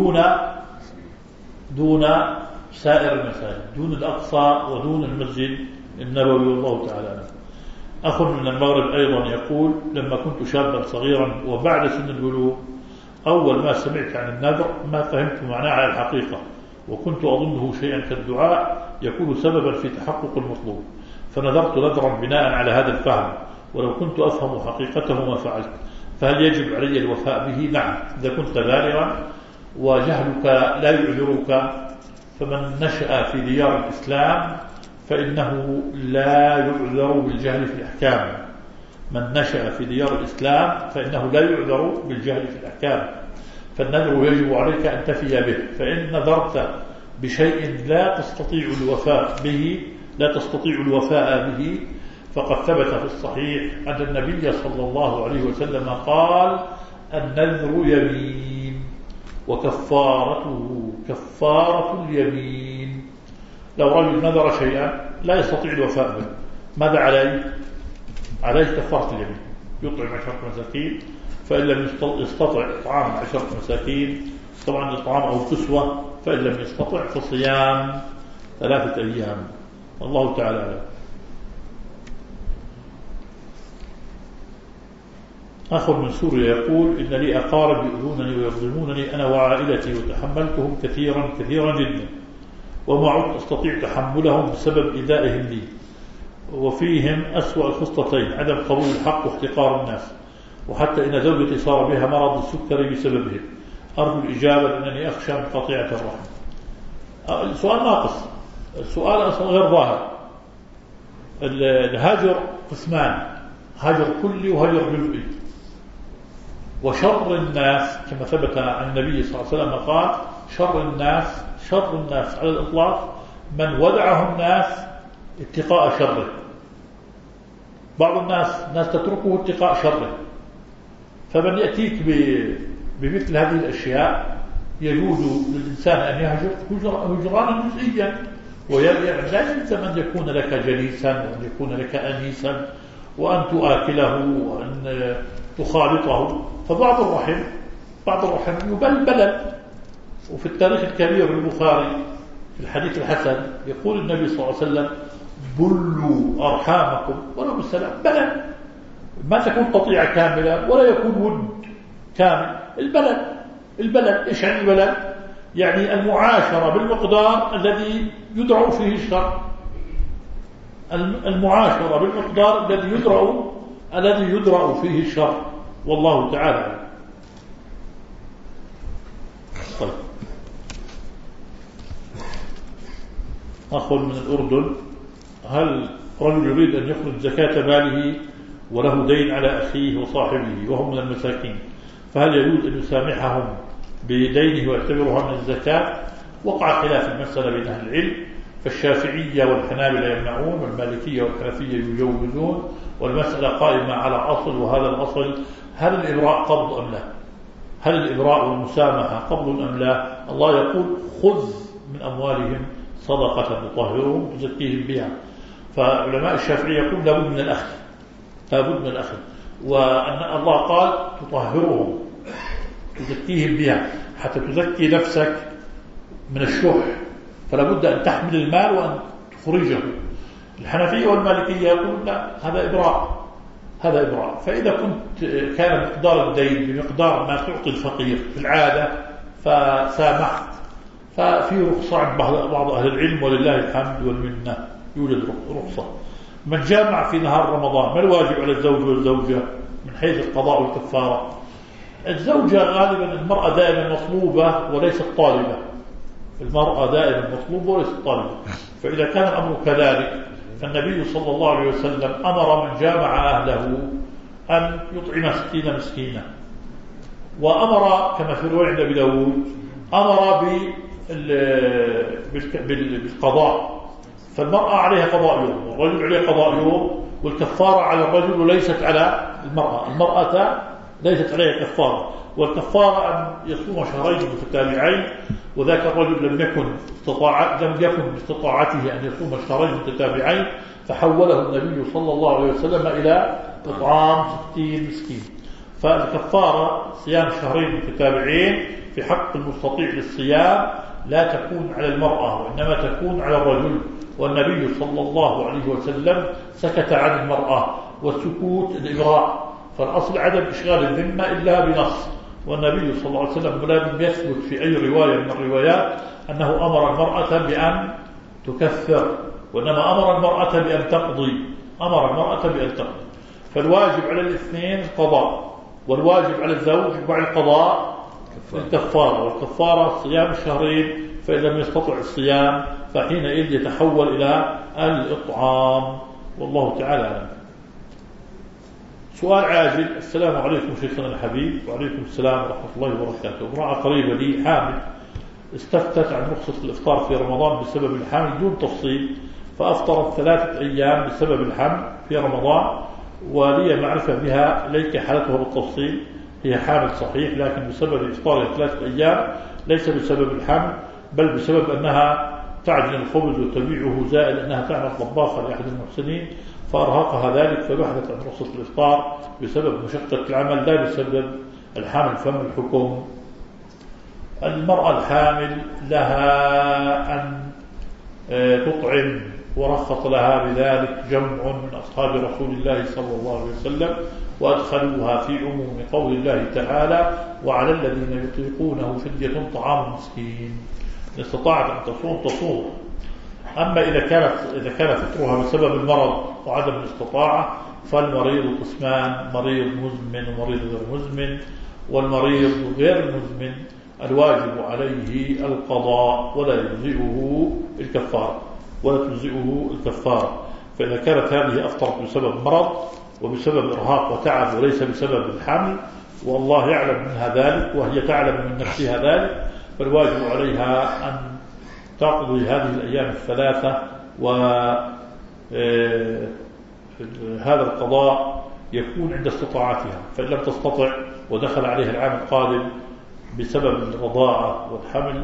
Speaker 1: دون سائر المساجد، دون الأقصى ودون المسجد النبوي. والله تعالى. أخ من المغرب أيضا يقول: لما كنت شابا صغيرا وبعد سن البلوغ، أول ما سمعت عن النذر ما فهمت معناه على الحقيقة، وكنت أظنه شيئا كالدعاء يكون سببا في تحقق المطلوب، فنذرت نذرا بناء على هذا الفهم، ولو كنت أفهم حقيقته ما فعلت. فهل يجب علي الوفاء به؟ نعم، إذا كنت بالغا وجهلك لا يعذرك. فمن نشأ في ديار الإسلام فإنه لا يعذر بالجهل في الأحكام. من نشأ في ديار الإسلام فإنه لا يعذر بالجهل في الأحكام. فالنذر يجب عليك أن تفي به. فإن نذرت بشيء لا تستطيع الوفاء به فقد ثبت في الصحيح أن النبي صلى الله عليه وسلم قال: النذر يمين وكفارته كفارة اليمين. لو رجل نذر شيئا لا يستطيع الوفاء به، ماذا عليه؟ عليه كفارة اليمين، يطعم 10 مساكين، فإن لم يستطع إطعام 10 مساكين طبعا إطعام أو كسوة، فإن لم يستطع فصيام 3 أيام. الله تعالى أعلم. أخ من سوريا يقول: إن لي أقارب يؤذونني ويظلمونني أنا وعائلتي، وتحملتهم كثيرا جدا، وما عدت أستطيع تحملهم بسبب إيذائهم لي، وفيهم أسوأ الخصلتين: عدم قبول الحق واحتقار الناس، وحتى إن زوجتي صار بها مرض السكري بسببهم. أرجو الإجابة لأنني أخشى من قطيعة الرحم. السؤال ناقص، السؤال أصلا غير ظاهر. الهجر قسمان: هجر كلي وهجر جزئي. وشر الناس كما ثبت عن النبي صلى الله عليه وسلم قال: شر الناس على الإطلاق من ودعه الناس اتقاء شره. بعض الناس تتركه اتقاء شره. فمن يأتيك بمثل هذه الأشياء يجوز للإنسان أن يهجر هجرانا جزئيا، لا يلزم أن يكون لك جليسا وأن يكون لك أنيسا وأن تؤكله وأن تخالطه. فبعض الرحم يبلبل. وفي التاريخ الكبير للبخاري في الحديث الحسن يقول النبي صلى الله عليه وسلم: بلوا أرحامكم ولو بالسلام. بلد ما تكون قطيعة كاملة ولا يكون ود كامل. البلد إيش يعني البلد؟ يعني المعاشرة بالمقدار الذي يدرأ فيه الشر. المعاشرة بالمقدار الذي يدرأ فيه الشر. والله تعالى. طيب. أخ من الأردن: هل رجل يريد أن يخرج زكاة ماله وله دين على أخيه وصاحبه وهم من المساكين، فهل يجوز أن يسامحهم بدينه ويعتبرها من الزكاة؟ وقع خلاف المسألة بين أهل العلم، فالشافعية والحنابلة يمنعون، والمالكية والحنفية يجوزون، والمسألة قائمة على أصل، وهذا الأصل: هل الإبراء قبض أم لا؟ هل الإبراء والمسامحة قبض أم لا؟ الله يقول: خذ من أموالهم صدقة تطهرهم تزكيهم بها. فعلماء الشافعية يقول لابد من الأخذ، وأن الله قال: تطهرهم تزكيهم بها، حتى تزكي نفسك من الشح، فلا بد أن تحمل المال وأن تخرجه. الحنفية والمالكية يقول: لا، هذا إبراء. فإذا كان مقدار الدين بمقدار ما تعطي الفقير في العادة فسامحت، ففي رخصة عند بعض أهل العلم ولله الحمد والمنة، يوجد رخصة. من جامع في نهار رمضان، ما الواجب على الزوج والزوجة من حيث القضاء والكفارة؟ الزوجة غالبا المرأة دائما مطلوبة وليست طالبة، المرأة دائما مطلوبة وليست طالبة. فإذا كان الأمر كذلك فالنبي صلى الله عليه وسلم أمر من جامع أهله أن يطعم 60 مسكينا، وأمر كما في رواية عند أبي داود أمر بالقضاء. فالمرأة عليها قضاء يوم والرجل عليه قضاء يوم، والكفارة على الرجل وليست على المرأة. المرأة ليست عليها كفارة، والكفارة أن يصوم شهرين متتابعين، وذاك الرجل لم يكن باستطاعته أن يصوم شهرين متتابعين، فحوله النبي صلى الله عليه وسلم إلى إطعام 60 مسكين. فالكفارة صيام شهرين متتابعين في حق المستطيع للصيام لا تكون على المرأة وإنما تكون على الرجل، والنبي صلى الله عليه وسلم سكت عن المرأة، والسكوت الإبراء، فالأصل عدم إشغال الذمة إلا بنص. والنبي صلى الله عليه وسلم لم يثبت في أي رواية من الروايات أنه أمر المرأة بأن تكفر، وإنما أمر المرأة بأن تقضي، أمر المرأة بأن تقضي. فالواجب على الاثنين القضاء، والواجب على الزوج بعد القضاء الكفارة، والكفارة صيام شهرين، فإن لم يستطع الصيام فحينئذ يتحول إلى الإطعام. والله تعالى أعلم. سؤال عاجل. السلام عليكم شيخنا الحبيب. وعليكم السلام ورحمة الله وبركاته. امرأة قريبة لي حامل استفتت عن رخصة الإفطار في رمضان بسبب الحمل دون تفصيل، فأفطرت 3 أيام بسبب الحمل في رمضان، ولي معرفة بها إليك حالتها بالتفصيل. هي حامل صحيح، لكن بسبب إفطارها 3 أيام ليس بسبب الحمل، بل بسبب أنها تعجن الخبز وتبيعه، زائد أنها تعمل طباخة لأحد المحسنين فأرهقها ذلك، فبحثت عن رخصة الإفطار بسبب مشقة العمل لا بسبب الحمل. فما الحكم؟ المرأة الحامل لها أن تطعم، ورخص لها بذلك جمع من أصحاب رسول الله صلى الله عليه وسلم، وأدخلوها في عموم قول الله تعالى: وعلى الذين يطيقونه فدية طعام مسكين. إن استطاعت أن تصوم تصوم. أما إذا كان فطرها بسبب المرض وعدم الاستطاعة فالمريض قسمان: مريض مزمن ومريض غير مزمن. والمريض غير المزمن الواجب عليه القضاء ولا تجزئه الكفارة. فإذا كانت هذه أفطرت بسبب مرض وبسبب إرهاق وتعب وليس بسبب الحمل، والله يعلم منها ذلك وهي تعلم من نفسها ذلك، فالواجب عليها أن تقضي هذه الأيام 3. وهذا القضاء يكون عند استطاعتها، فإن لم تستطع ودخل عليها العام القادم بسبب الرضاعة والحمل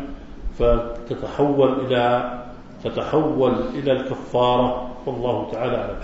Speaker 1: فتتحول إلى الكفارة، والله تعالى أعلم.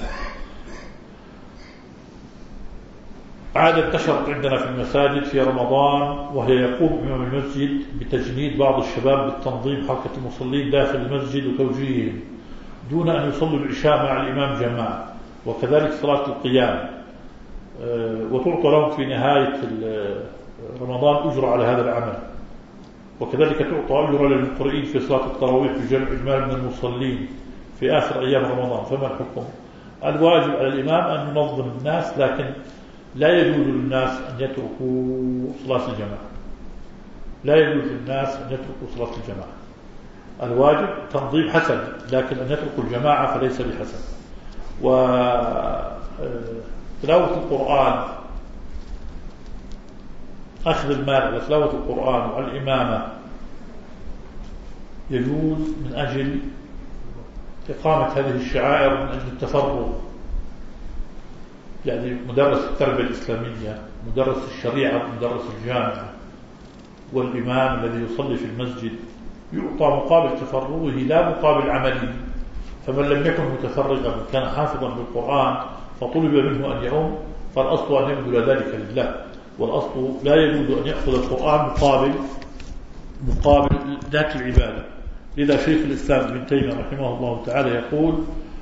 Speaker 1: عادة انتشرت عندنا في المساجد في رمضان، وهي يقوم إمام المسجد بتجنيد بعض الشباب بالتنظيم حركة المصلين داخل المسجد وتوجيههم دون أن يصلوا العشاء مع الإمام جماعة، وكذلك صلاة القيام، وتعطى لهم في نهاية رمضان أجر على هذا العمل، وكذلك تعطى أجر للمقرئين في صلاة التراويح بجمع المال من المصلين في آخر أيام رمضان. فما الحكم؟ الواجب على الإمام أن ينظم الناس، لكن لا يجوز للناس أن يتركوا صلاة الجماعة. لا يجوز للناس أن يتركوا صلاة الجماعة. الواجب تنظيم حسن، لكن أن يتركوا الجماعة فليس بحسن. وتلاوة القرآن، أخذ المال على تلاوة القرآن وعلى الإمامة يجوز من أجل إقامة هذه الشعائر، من أجل التفرغ. يعني مدرس التربية الإسلامية، مدرس الشريعة، مدرس الجامعة، والإمام الذي يصلي في المسجد يعطى مقابل تفرغه لا مقابل عمله. فمن لم يكن متفرغا كان حافظا بالقرآن فطلب منه أن يعم، فالأصل أن يبذل ذلك لله، والأصل لا يجوز أن يأخذ القرآن مقابل ذات العبادة. لذا شيخ الإسلام ابن تيمية رحمه الله تعالى يقول: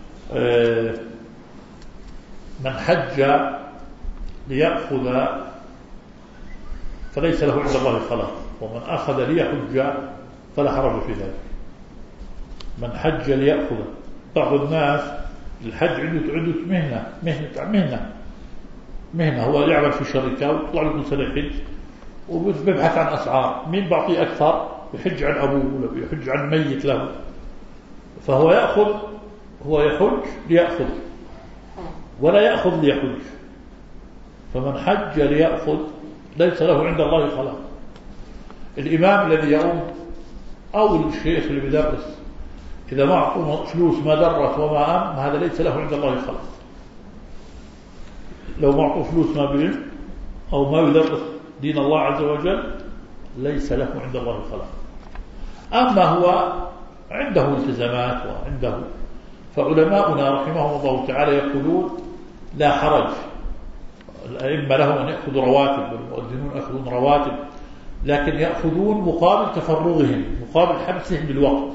Speaker 1: من حج ليأخذ فليس له عند الله خلاق، ومن أخذ ليحج فلا حرج في ذلك. من حج ليأخذ. بعض الناس الحج عنده مهنة هو يعمل في شركة ويطلع له سنة حج وبيبحث عن أسعار مين بعطيه أكثر، يحج عن أبوه ولا يحج عن ميت له، فهو يحج ليأخذ ولا يأخذ ليحج. فمن حج ليأخذ ليس له عند الله خلاق. الإمام الذي يؤم أو الشيخ اللي بيدرس إذا ما أعطوه فلوس ما درس وما أم، هذا ليس له عند الله خلاق. لو ما أعطوه فلوس ما بيم أو ما يدرس دين الله عز وجل ليس له عند الله خلاق. أما هو عنده التزامات وعنده، فعلماؤنا رحمهم الله تعالى يقولون لا حرج. الأئمة لهم أن يأخذوا رواتب والمؤذنون يأخذون رواتب، لكن يأخذون مقابل تفرغهم، مقابل حبسهم للوقت.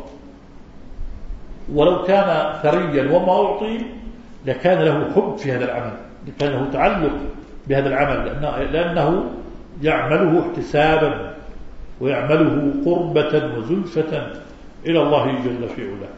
Speaker 1: ولو كان ثريا وما أعطي لكان له حب في هذا العمل، لكان له تعلق بهذا العمل، لأنه يعمله احتسابا ويعمله قربة وزلفة إلى الله جل في علاه.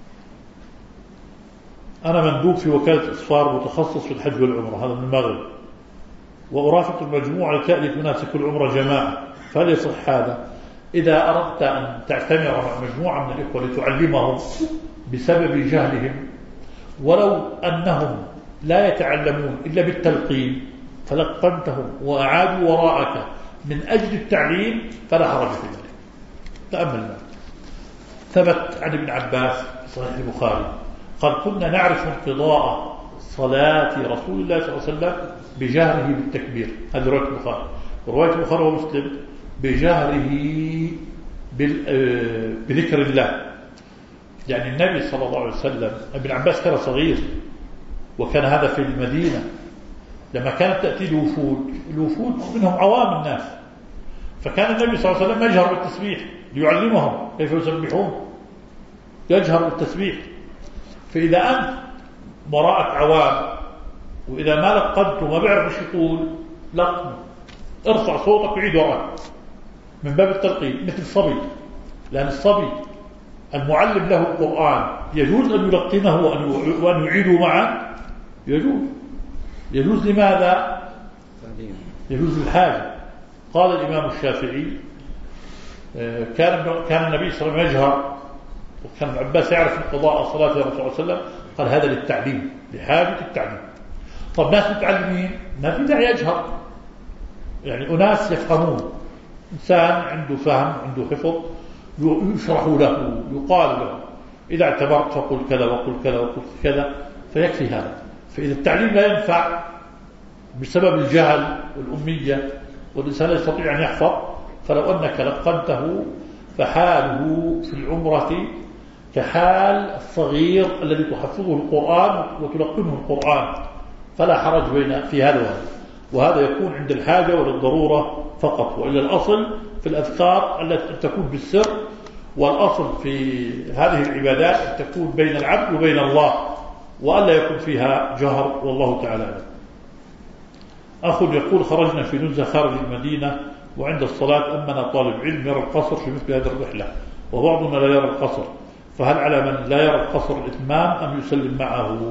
Speaker 1: أنا مندوب في وكالة إصفار متخصص في الحج والعمرة، هذا من المغرب، وأرافق المجموعة لتأليف مناسك العمرة جماعة. فهل يصح هذا؟ إذا أردت أن تعتمر مع مجموعة من الإخوة لتعلمهم بسبب جهلهم، ولو أنهم لا يتعلمون إلا بالتلقين فلقنتهم وأعادوا وراءك من أجل التعليم فلا حرج في ذلك. تأمل ما ثبت عن ابن عباس في صحيح البخاري قال كنا نعرف انقضاء صلاة رسول الله صلى الله عليه وسلم بجهره بالتكبير. هذه رواية البخاري. ورواية البخاري ومسلم بجهره بذكر الله. يعني النبي صلى الله عليه وسلم، ابن عباس كان صغير وكان هذا في المدينة، لما كانت تأتي الوفود منهم عوام الناس، فكان النبي صلى الله عليه وسلم يجهر بالتسبيح ليعلمهم كيف يسبحون، يجهر بالتسبيح. فإذا أنت وراءك عوام وإذا ما لقنت وما بيعرف ايش يقول لقن، ارفع صوتك وعيد وراك من باب التلقين مثل الصبي. لأن الصبي المعلم له القرآن يجوز أن يلقنه وأن يعيده معه، يجوز لماذا؟ يجوز الحاجة. قال الإمام الشافعي كان النبي صلى الله عليه وسلم يجهر، وكان ابن عباس يعرف انقضاء صلاة الرسول صلى الله عليه وسلم، قال هذا للتعليم، لحاجة التعليم. طب ناس متعلمين ما في داعي يجهر، يعني أناس يفهمون، إنسان عنده فهم عنده حفظ يشرح له، يقال له إذا اعتبرت فقل كذا وقل كذا وقل كذا، فيكفي هذا. فإذا التعليم لا ينفع بسبب الجهل والأمية والإنسان لا يستطيع أن يحفظ، فلو أنك لقنته فحاله في العمرة كحال الصغير الذي تحفظه القرآن وتلقنه القرآن، فلا حرج بين في هذا وهذا يكون عند الحاجة وللضرورة فقط. وإلا الأصل في الأذكار التي تكون بالسر، والأصل في هذه العبادات أن تكون بين العبد وبين الله، وألا يكون فيها جهر، والله تعالى أعلم. أخ يقول خرجنا في نزهة خارج المدينة وعند الصلاة أمنا طالب علم يرى القصر في مثل هذه الرحلة وبعضنا لا يرى القصر، فهل على من لا يرى القصر الإتمام أم يسلم معه؟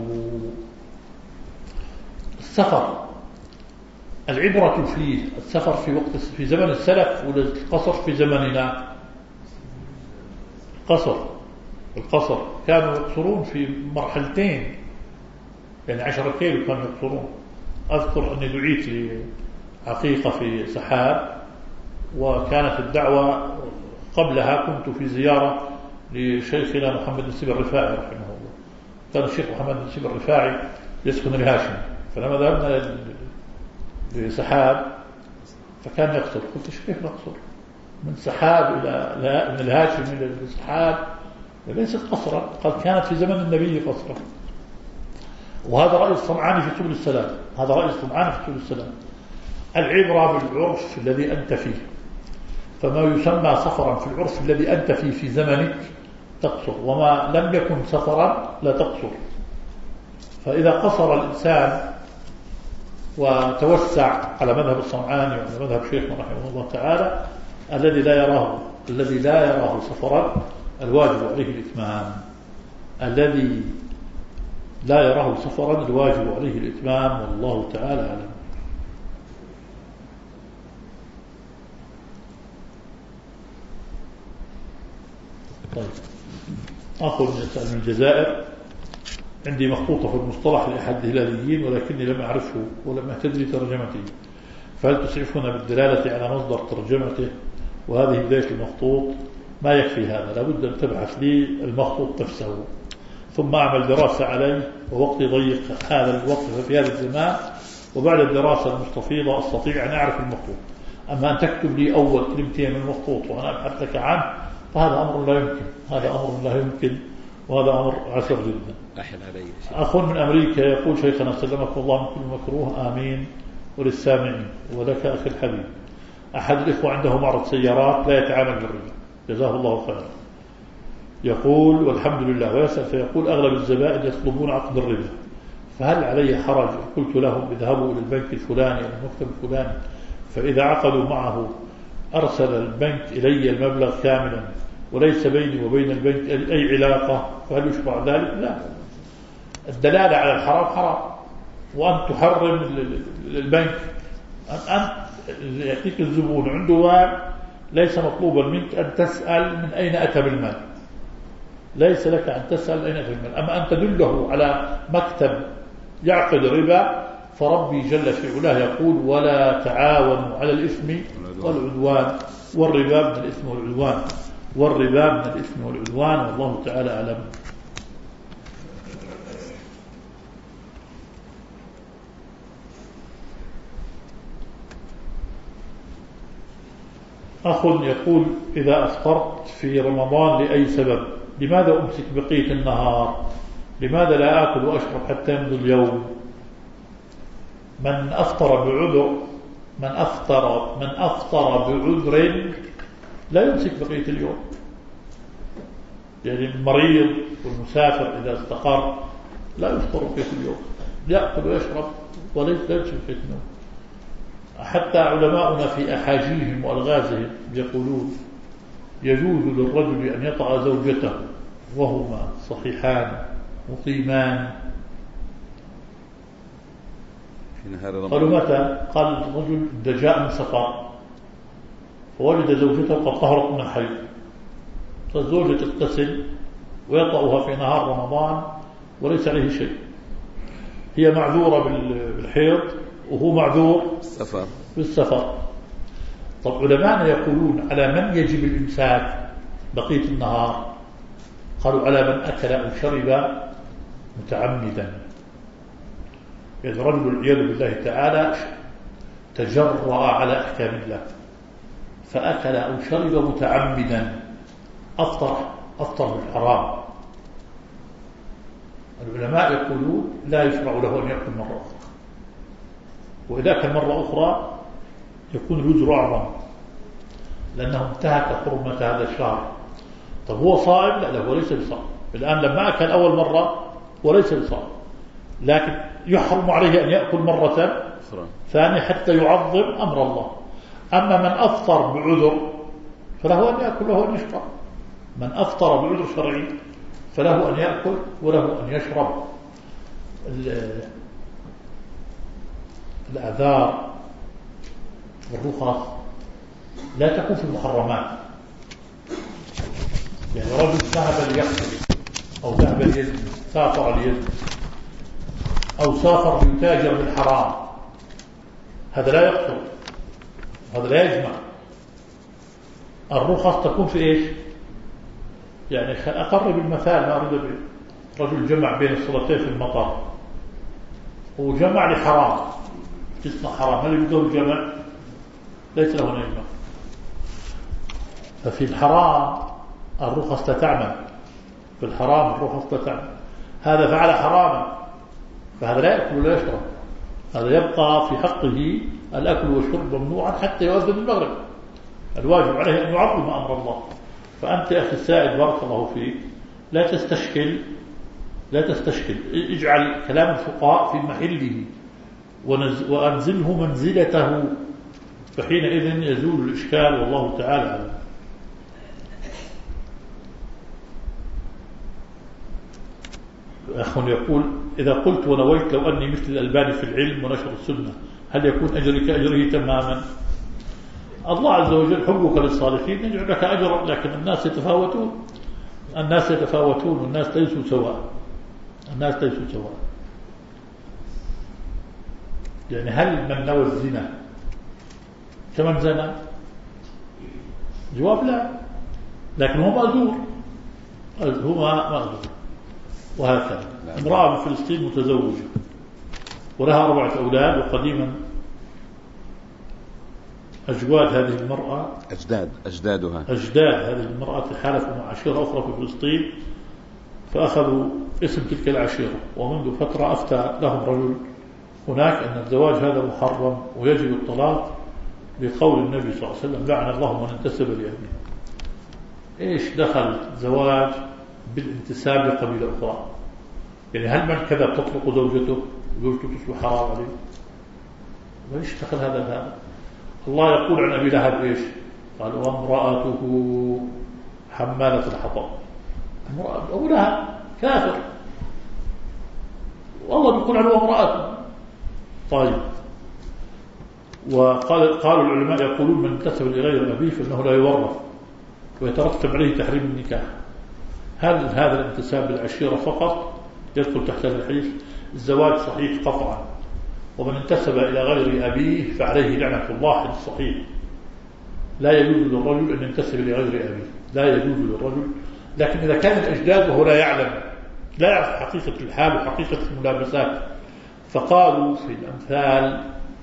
Speaker 1: السفر العبرة فيه السفر في زمن السلف ولا القصر في زمننا؟ القصر كانوا يقصرون في مرحلتين، يعني 10 كيلو كانوا يقصرون. أذكر أني دعيت لحقيقة في سحاب، وكانت الدعوة قبلها كنت في زيارة لشيخنا محمد نسيب الرفاعي رحمه الله. كان الشيخ محمد نسيب الرفاعي يسكن الهاشم، فلما ذهبنا لسحاب فكان يقصر. قلت كيف نقصر من سحاب من الهاشم إلى سحاب؟ ليست قصرا. قال كانت في زمن النبي قصرا. وهذا رأي الصنعاني في سبل السلام، العبرة بالعرف الذي أنت فيه، فما يسمى سفرا في العرف الذي أنت فيه في زمنك تقصر، وما لم يكن سفرا لا تقصر. فإذا قصر الإنسان وتوسع على مذهب الصنعاني وعلى مذهب شيخنا رحمه الله تعالى الذي لا يراه سفرا الواجب عليه الإتمام. الذي لا يراه سفرا الواجب عليه الإتمام، والله تعالى أعلم. طيب، أخذ من الجزائر: عندي مخطوطة في المصطلح لأحد الهلاليين ولكني لم أعرفه ولم أهتدي ترجمته، فهل تسعفون بالدلالة على مصدر ترجمته؟ وهذه بداية المخطوط، ما يكفي هذا، لابد أن تبحث لي المخطوط نفسه ثم أعمل دراسة عليه، ووقتي ضيق هذا الوقت في هذا الزمان، وبعد الدراسة المستفيضة أستطيع أن أعرف المخطوط. أما أن تكتب لي أول كلمتين من المخطوط وأنا أبحث لك عنه فهذا أمر لا يمكن، هذا أمر لا يمكن، وهذا أمر عسر جدا. أخ من أمريكا يقول: شيخنا سلمكم الله من كل مكروه، آمين، وللسامعين ولك أخي الحبيب. أحد الإخوة عنده معرض سيارات لا يتعامل بالربا، جزاه الله خيرا، يقول والحمد لله، ويسأل فيقول: أغلب الزبائن يطلبون عقد الربا، فهل علي حرج؟ قلت لهم: اذهبوا إلى البنك الفلاني أو المكتب الفلاني، فإذا عقدوا معه أرسل البنك إلي المبلغ كاملا وليس بيني وبين البنك أي علاقة، فهل يشرع ذلك؟ لا. الدلالة على الحرام حرام، وأن تحرم البنك أن يأتيك الزبون عنده مال، ليس مطلوبا منك أن تسأل من أين أتى بالمال، ليس لك أن تسأل أين أتى بالمال. أما أن تدله على مكتب يعقد ربا، فربي جل في علاه يقول: ولا تعاونوا على الإثم والعدوان، والربا من الإثم والعدوان، والربا من الإثم والعدوان، والله تعالى أعلم. أخ يقول: إذا أفطرت في رمضان لأي سبب، لماذا أمسك بقية النهار؟ لماذا لا آكل وأشرب حتى يمضي اليوم؟ من أفطر بعذر لا يمسك بقية اليوم. يعني المريض والمسافر إذا استقر لا يفطر بقية اليوم، يأكل ويشرب وليس يمسك بقية اليوم. حتى علماؤنا في أحاجيهم وألغازهم يقولون: يجوز للرجل أن يطأ زوجته وهما صحيحان مقيمان. قالوا متى؟ قال: الرجل إذا جاء من سفر فوجد زوجته قد طهرت من الحيض، فالزوجة تغتسل ويطأها في نهار رمضان وليس عليه شيء، هي معذورة بالحيض وهو معذور بالسفر. طب علماءنا يقولون: على من يجب الإمساك بقية النهار؟ قالوا: على من أكل أو شرب متعمدا. يعني رجل والعياذ بالله تعالى تجرأ على أحكام الله فأكل أو شرب متعمدا، أفطر بالحرام. العلماء يقولون: لا يشرع له أن يأكل مرة أخرى، وإذا كان مرة أخرى يكون الوزر أعظم لأنه انتهك حرمة هذا الشهر. طب هو صائم؟ لا، هو ليس بصائم الآن لما أكل أول مرة وليس بصائم، لكن يحرم عليه أن يأكل مرة ثانية حتى يعظم أمر الله. أما من أفطر بعذر فله أن يأكل وله أن يشرب. من أفطر بعذر شرعي فله أن يأكل وله أن يشرب. الأعذار والرخص لا تكون في المحرمات. يعني رجل ذهب ليقتل أو ذهب ليزني، سافر ليزني، أو سافر ليتاجر بالحرام، هذا لا يقتل، هذا لا يجمع. الرخص تكون في إيش؟ يعني أقرب المثال ما أريد به. رجل جمع بين الصلاتين في المطار وجمع لحرام، جسم حرام، هل يجوز الجمع؟ ليس له أن يجمع. ففي الحرام الرخص لا تعمل، في الحرام الرخص لا تعمل. هذا فعل حراما فهذا لا يأكل ولا يشرب، هذا يبقى في حقه الأكل والشرب ممنوعا حتى يؤذن المغرب. الواجب عليه أن يعظم أمر الله. فأنت يا أخي السائد بارك الله فيك لا تستشكل، اجعل كلام الفقهاء في محله وأنزله منزلته. فحينئذ يزول الإشكال والله تعالى أعلم. أخ يقول إذا قلت ونويت لو أني مثل الألباني في العلم ونشر السنة هل يكون أجري كأجره تماما؟ الله عز وجل حبك للصالحين يجعل لك أجرا، لكن الناس يتفاوتون والناس ليسوا سواء. يعني هل من نوى الزنا كمن زنا؟ جواب لا، لكن هو مأجور، وهكذا. امرأة من فلسطين متزوجة ولها 4 أولاد، وقديما أجواد هذه المرأة أجداد هذه المرأة تحالفوا مع عشيرة أخرى في فلسطين فأخذوا اسم تلك العشيرة، ومنذ فترة أفتى لهم رجل هناك أن الزواج هذا محرم ويجب الطلاق بقول النبي صلى الله عليه وسلم لعن الله من انتسب لأبيه. إيش دخل زواج بالانتساب لقبيلة أخرى؟ يعني هل من كذا تطلق زوجته تصبح حرام عليه؟ وإيش دخل هذا بهذا؟ الله يقول عن أبي لهب إيش؟ قال وامرأته حمالة الحطب. أبو لهب كافر، والله بيقول عنه امرأته. طيب، قالوا العلماء يقولون من انتسب لغير أبيه فإنه لا يورث ويترتب عليه تحريم النكاح. هل هذا الانتساب بالعشيرة فقط يدخل تحت هذا الحديث؟ الزواج صحيح قطعا، ومن انتسب إلى غير أبيه فعليه لعنة الله. حديث صحيح. لا يجوز للرجل أن ينتسب إلى غير أبيه، لا يجوز للرجل. لكن إذا كان الأجداد وهو لا يعرف حقيقة الحال وحقيقة الملابسات، فقالوا في الأمثال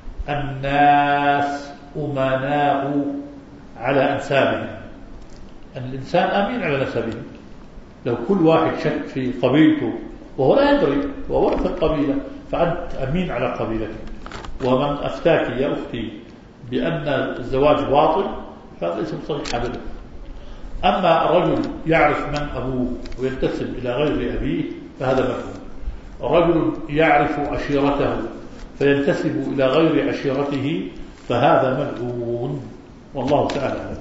Speaker 1: الناس أمناء على أنسابهم، أن الإنسان أمين على نسبه. لو كل واحد شك في قبيلته وهو لا يدري وورث القبيلة فأنت أمين على قبيلتك. ومن أفتاك يا أختي بأن الزواج باطل فهذا ليس بصريح أبدا. أما الرجل يعرف من أبوه وينتسب إلى غير أبيه فهذا مفهوم. الرجل يعرف عشيرته فينتسب إلى غير عشيرته فهذا ملعون، والله تعالى أعلم.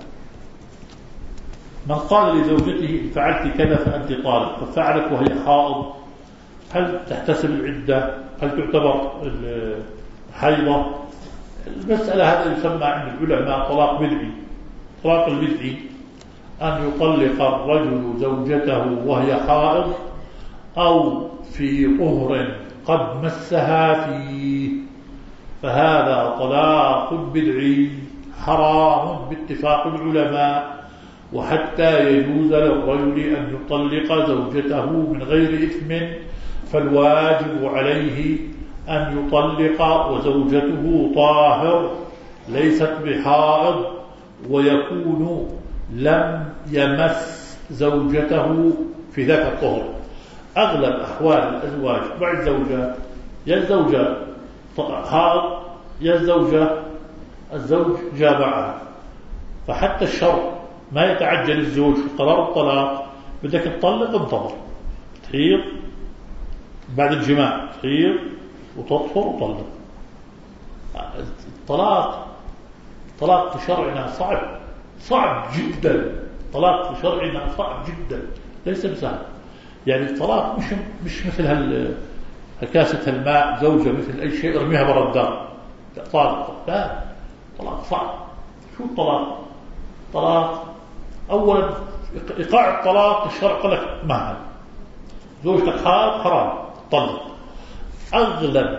Speaker 1: من قال لزوجته إن فعلت كذا فأنت طالق، ففعلت وهي حائض، هل تحتسب العدة؟ هل تعتبر حيضة؟ المسألة هذا يسمى عند العلماء طلاق بدعي. طلاق البدعي أن يطلق الرجل زوجته وهي حائض أو في طهر قد مسها فيه، فهذا طلاق بدعي حرام باتفاق العلماء. وحتى يجوز للرجل أن يطلق زوجته من غير إثم فالواجب عليه أن يطلق وزوجته طاهر ليست بحائض، ويكون لم يمس زوجته في ذاك الطهر. أغلب أحوال الأزواج مع الزوجات يا الزوجة حائض يا الزوج جامعها، فحتى الشرط ما يتعجل الزوج في قرار الطلاق. بدك تطلق انتظر، تحيض بعد الجماع، تحيض وتطهر وطلق. طلاق في شرعنا صعب جدا. طلاق في شرعنا صعب جدا، ليس بسهل. يعني الطلاق مش مثل كاسة الماء، زوجة مثل أي شيء ارميها برا الدار طالق. لا، طلاق صعب. شو الطلاق؟ طلاق أولا إيقاع الطلاق الشرع قال لك مهل، زوجتك حائض حرام طلق. أغلب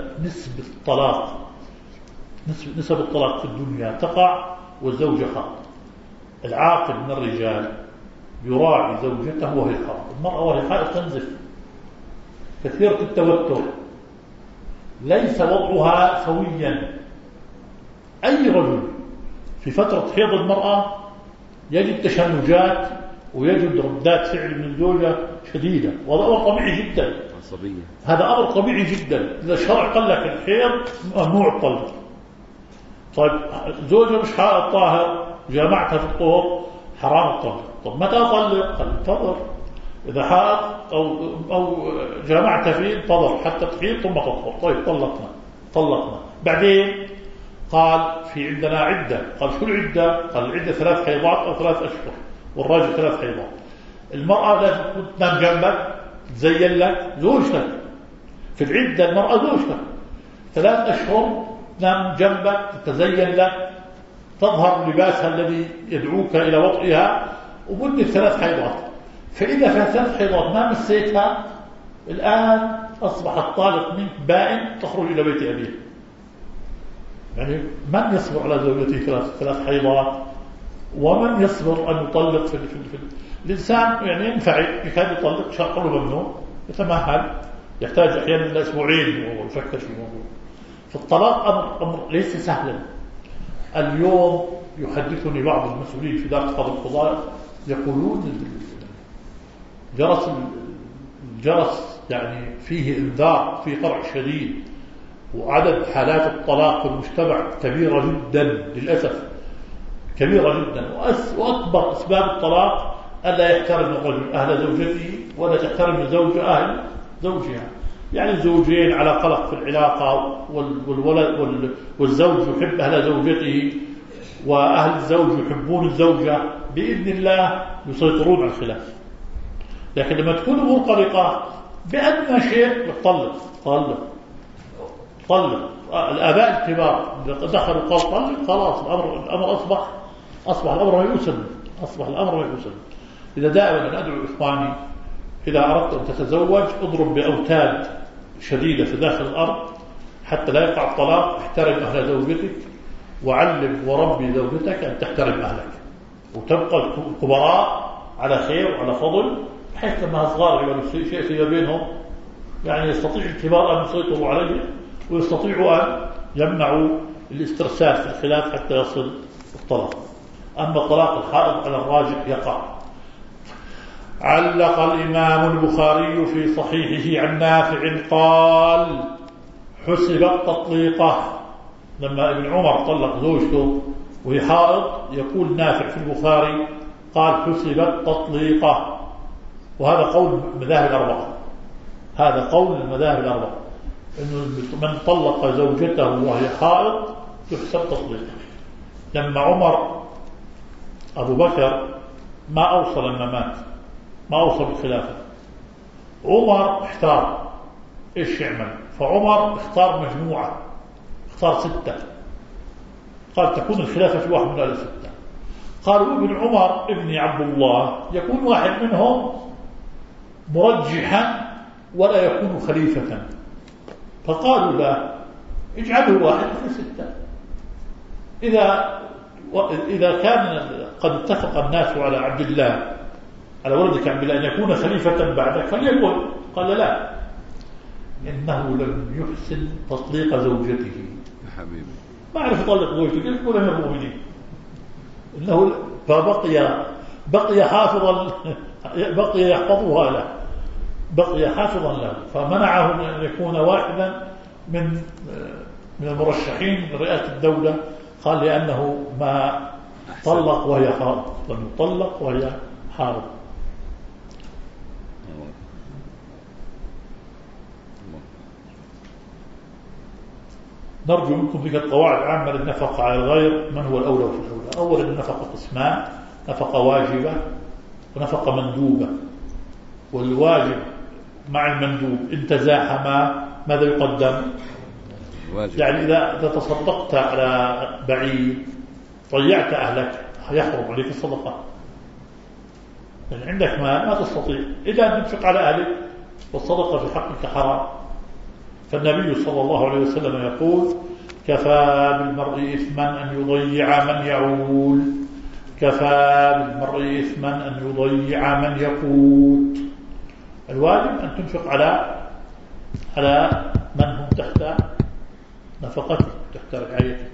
Speaker 1: نسب الطلاق في الدنيا تقع والزوجة حائض. العاقل من الرجال يراعي زوجته وهي حائض. المرأة وهي حائض تنزف، كثيرة التوتر، ليس وضعها سويا. أي رجل في فترة حيض المرأة يجد تشنجات ويجد ردات فعل من الزوجة شديدة، وهذا أمر طبيعي جدا. هذا أمر طبيعي جدا. إذا الشرع قال لك الحيض ممنوع الطلق. طيب زوجة مش حائض طاهر جامعتها في الطهر حرام الطلق. طب متى أطلق؟ قال انتظر. إذا حائض أو جامعتها فيه انتظر حتى تحيض ثم تطهر. طيب طلقنا. بعدين قال في عندنا عدة. قال شو العدة؟ قال العدة 3 حيضات أو 3 أشهر، والراجل 3 حيضات. المرأة لازم تنام جنبك، تزين لك، زوجتك في العدة، المرأة زوجتك 3 أشهر تنام جنبك، تتزين لك، تظهر لباسها الذي يدعوك إلى وطئها، ومدة 3 حيضات. فإذا في 3 حيضات ما مسيتها، الآن أصبح الطالق منك بائن، تخرج إلى بيت أبيه. يعني من يصبر على زوجته 3 حيضات؟ ومن يصبر أن يطلق في الإنسان يعني ينفع يكاد يطلق شهر ممنوع، يتمهل، يحتاج أحيانا إلى أسبوعين ويفكر في الموضوع. فالطلاق أمر ليس سهلا. اليوم يحدثني بعض المسؤولين في دار قضاء القضاء يقولون الجرس يعني فيه إنذار، فيه قرع شديد، وعدد حالات الطلاق في المجتمع كبيرة جدا للأسف، كبيرة جدا. وأكبر أسباب الطلاق ألا يحترم الرجل أهل زوجته ولا تحترم الزوجة أهل زوجها. يعني الزوجين على قلق في العلاقة، والولد والزوج يحب أهل زوجته، وأهل الزوج يحبون الزوجة، بإذن الله يسيطرون على الخلاف. لكن لما تكون مرقلقة بأدنى شيء طلق. الآباء الكبار دخلوا قال طلق، خلاص الأمر أصبح الأمر ما يوسن. إذا دائما أنا أدعو إخواني إذا أردت أن تتزوج اضرب بأوتاد شديدة في داخل الأرض حتى لا يقع الطلاق. احترم أهل زوجتك، وعلم وربي زوجتك أن تحترم أهلك، وتبقى الكبراء على خير وعلى فضل، بحيث لما صغار يعملوا شيء في بينهم يعني يستطيع الكبار أن يسيطروا عليه، ويستطيعوا أن يمنعوا الاسترسال في الخلاف حتى يصل الطلاق. أما طلاق الحائض على الراجح يقع. علق الإمام البخاري في صحيحه عن نافع قال: حسبت تطليقه. لما ابن عمر طلق زوجته وهي حائض، يقول نافع في البخاري قال: حسبت تطليقه. وهذا قول المذاهب الأربعة، إنه من طلق زوجته وهي حائض يحسب تطليقه. لما عمر أبو بكر ما أوصل لما مات، ما أوصل بالخلافة، عمر احتار إيش يعمل. فعمر اختار مجموعة، اختار 6، قال تكون الخلافة في واحد من هذه 6. قالوا ابن عمر ابن عبد الله يكون واحد منهم مرجحا ولا يكون خليفة. فقالوا لا، اجعله واحد من 6. إذا كان قد اتفق الناس على عبد الله، على ولدك عبد الله، أن يكون خليفة بعدك فليكن. قال لا، إنه لم يحسن تطليق زوجته.
Speaker 2: يا حبيبي
Speaker 1: ما عرف يطلق زوجته، كيف يكون من المؤمنين؟ إنه بقي حافظا، بقي يحفظها له، بقي حافظا له. فمنعه من أن يكون واحدا من المرشحين لرئاسة الدولة. قال لأنه ما طلق وهي حارب، لم يطلق وهي حارب. نرجو منكم ذكر قواعد عامة للنفقة على الغير. من هو الأولى وفي الأولى؟ أولا النفقة قسمان: نفقة واجبة ونفقة مندوبة. والواجب مع المندوب إن تزاحما ماذا يقدم؟ واجب. يعني إذا تصدقت على بعيد ضيعت أهلك يحرم عليك الصدقة، يعني عندك مال ما تستطيع إذا تنفق على أهلك، والصدقة في حقك حرام. فالنبي صلى الله عليه وسلم يقول: كفى بالمرء إثما أن يضيع من يعول، كفى بالمرء إثما أن يضيع من يقوت. الواجب أن تنفق على من هم تحت نفقتك، تحت رعايتك.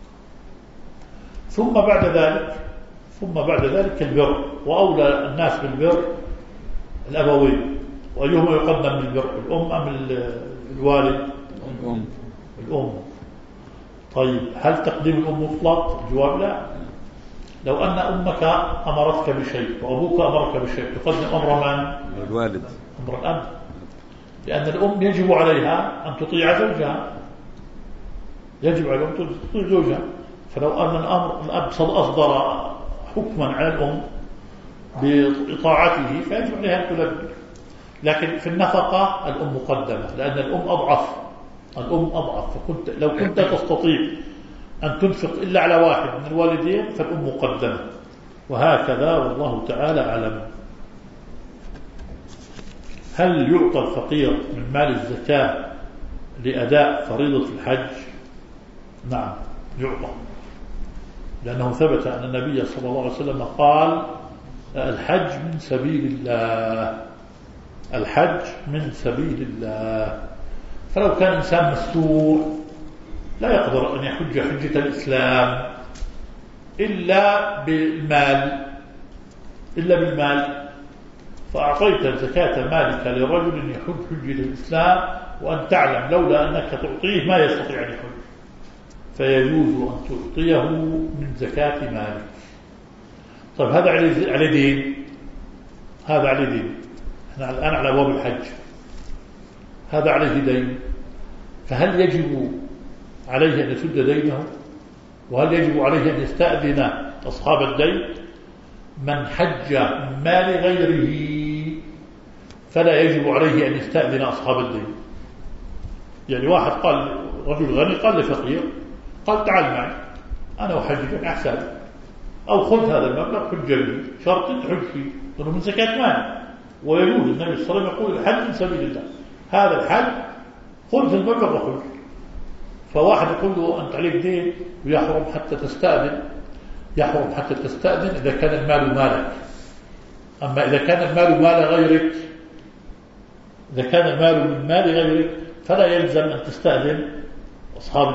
Speaker 1: ثم بعد ذلك البر، وأولى الناس بالبر الأبوين. وأيهما يقدم بالبر، الأم أم الوالد؟ الأم. طيب هل تقديم الأم مطلق؟ الجواب لا. لو أن أمك أمرتك بشيء وأبوك أمرك بشيء تقدم أمر من؟
Speaker 2: الوالد،
Speaker 1: أمر الأب، لأن الأم يجب عليها أن تطيع زوجها. يجب على الأم تطيع زوجها. فلو أن الأب أصدر حكما على الأم بإطاعته فيجب عليها أن تلبي. لكن في النفقة الأم مقدمة، لأن الأم أضعف. لو كنت تستطيع أن تنفق إلا على واحد من الوالدين فالأم مقدمة، وهكذا والله تعالى أعلم. هل يعطى الفقير من مال الزكاة لأداء فريضة الحج؟ نعم يعطى، لأنه ثبت أن النبي صلى الله عليه وسلم قال الحج من سبيل الله، الحج من سبيل الله. فلو كان إنسان مستور لا يقدر أن يحج حجة الإسلام إلا بالمال، فأعطيت زكاة مالك لرجل يحج حجة الإسلام وأن تعلم لولا أنك تعطيه ما يستطيع أن يحج، فيجوز أن تعطيه من زكاة مالك. طيب هذا على دين، احنا الآن على أبواب الحج، هذا عليه دين، فهل يجب عليه أن يسد دينه؟ وهل يجب عليه أن يستأذن أصحاب الدين؟ من حج من مال غيره فلا يجب عليه أن يستأذن أصحاب الدين. يعني واحد قال، رجل غني قال لفقير، قال تعال معي أنا أحجج أحسن، أو خذ هذا المبلغ حج لي، شرط تحج فيه لأنه من زكاة مال. ويجوز، النبي صلى الله عليه وسلم يقول الحج من سبيل الله، هذا الحج خذ المبلغ وحج. فواحد يقول له أنت عليك دين ويحرم حتى تستأذن، إذا كان المال مالك. أما إذا كان المال مال غيرك، من مال غيرك فلا يلزم أن تستأذن أصحاب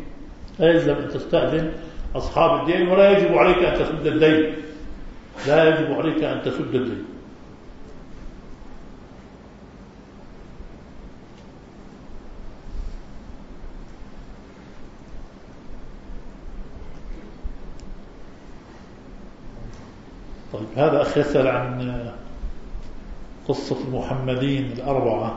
Speaker 1: الدين، ولا يجب عليك أن تسد الدين. طيب هذا أخ يسأل عن قصة المحمدين الأربعة،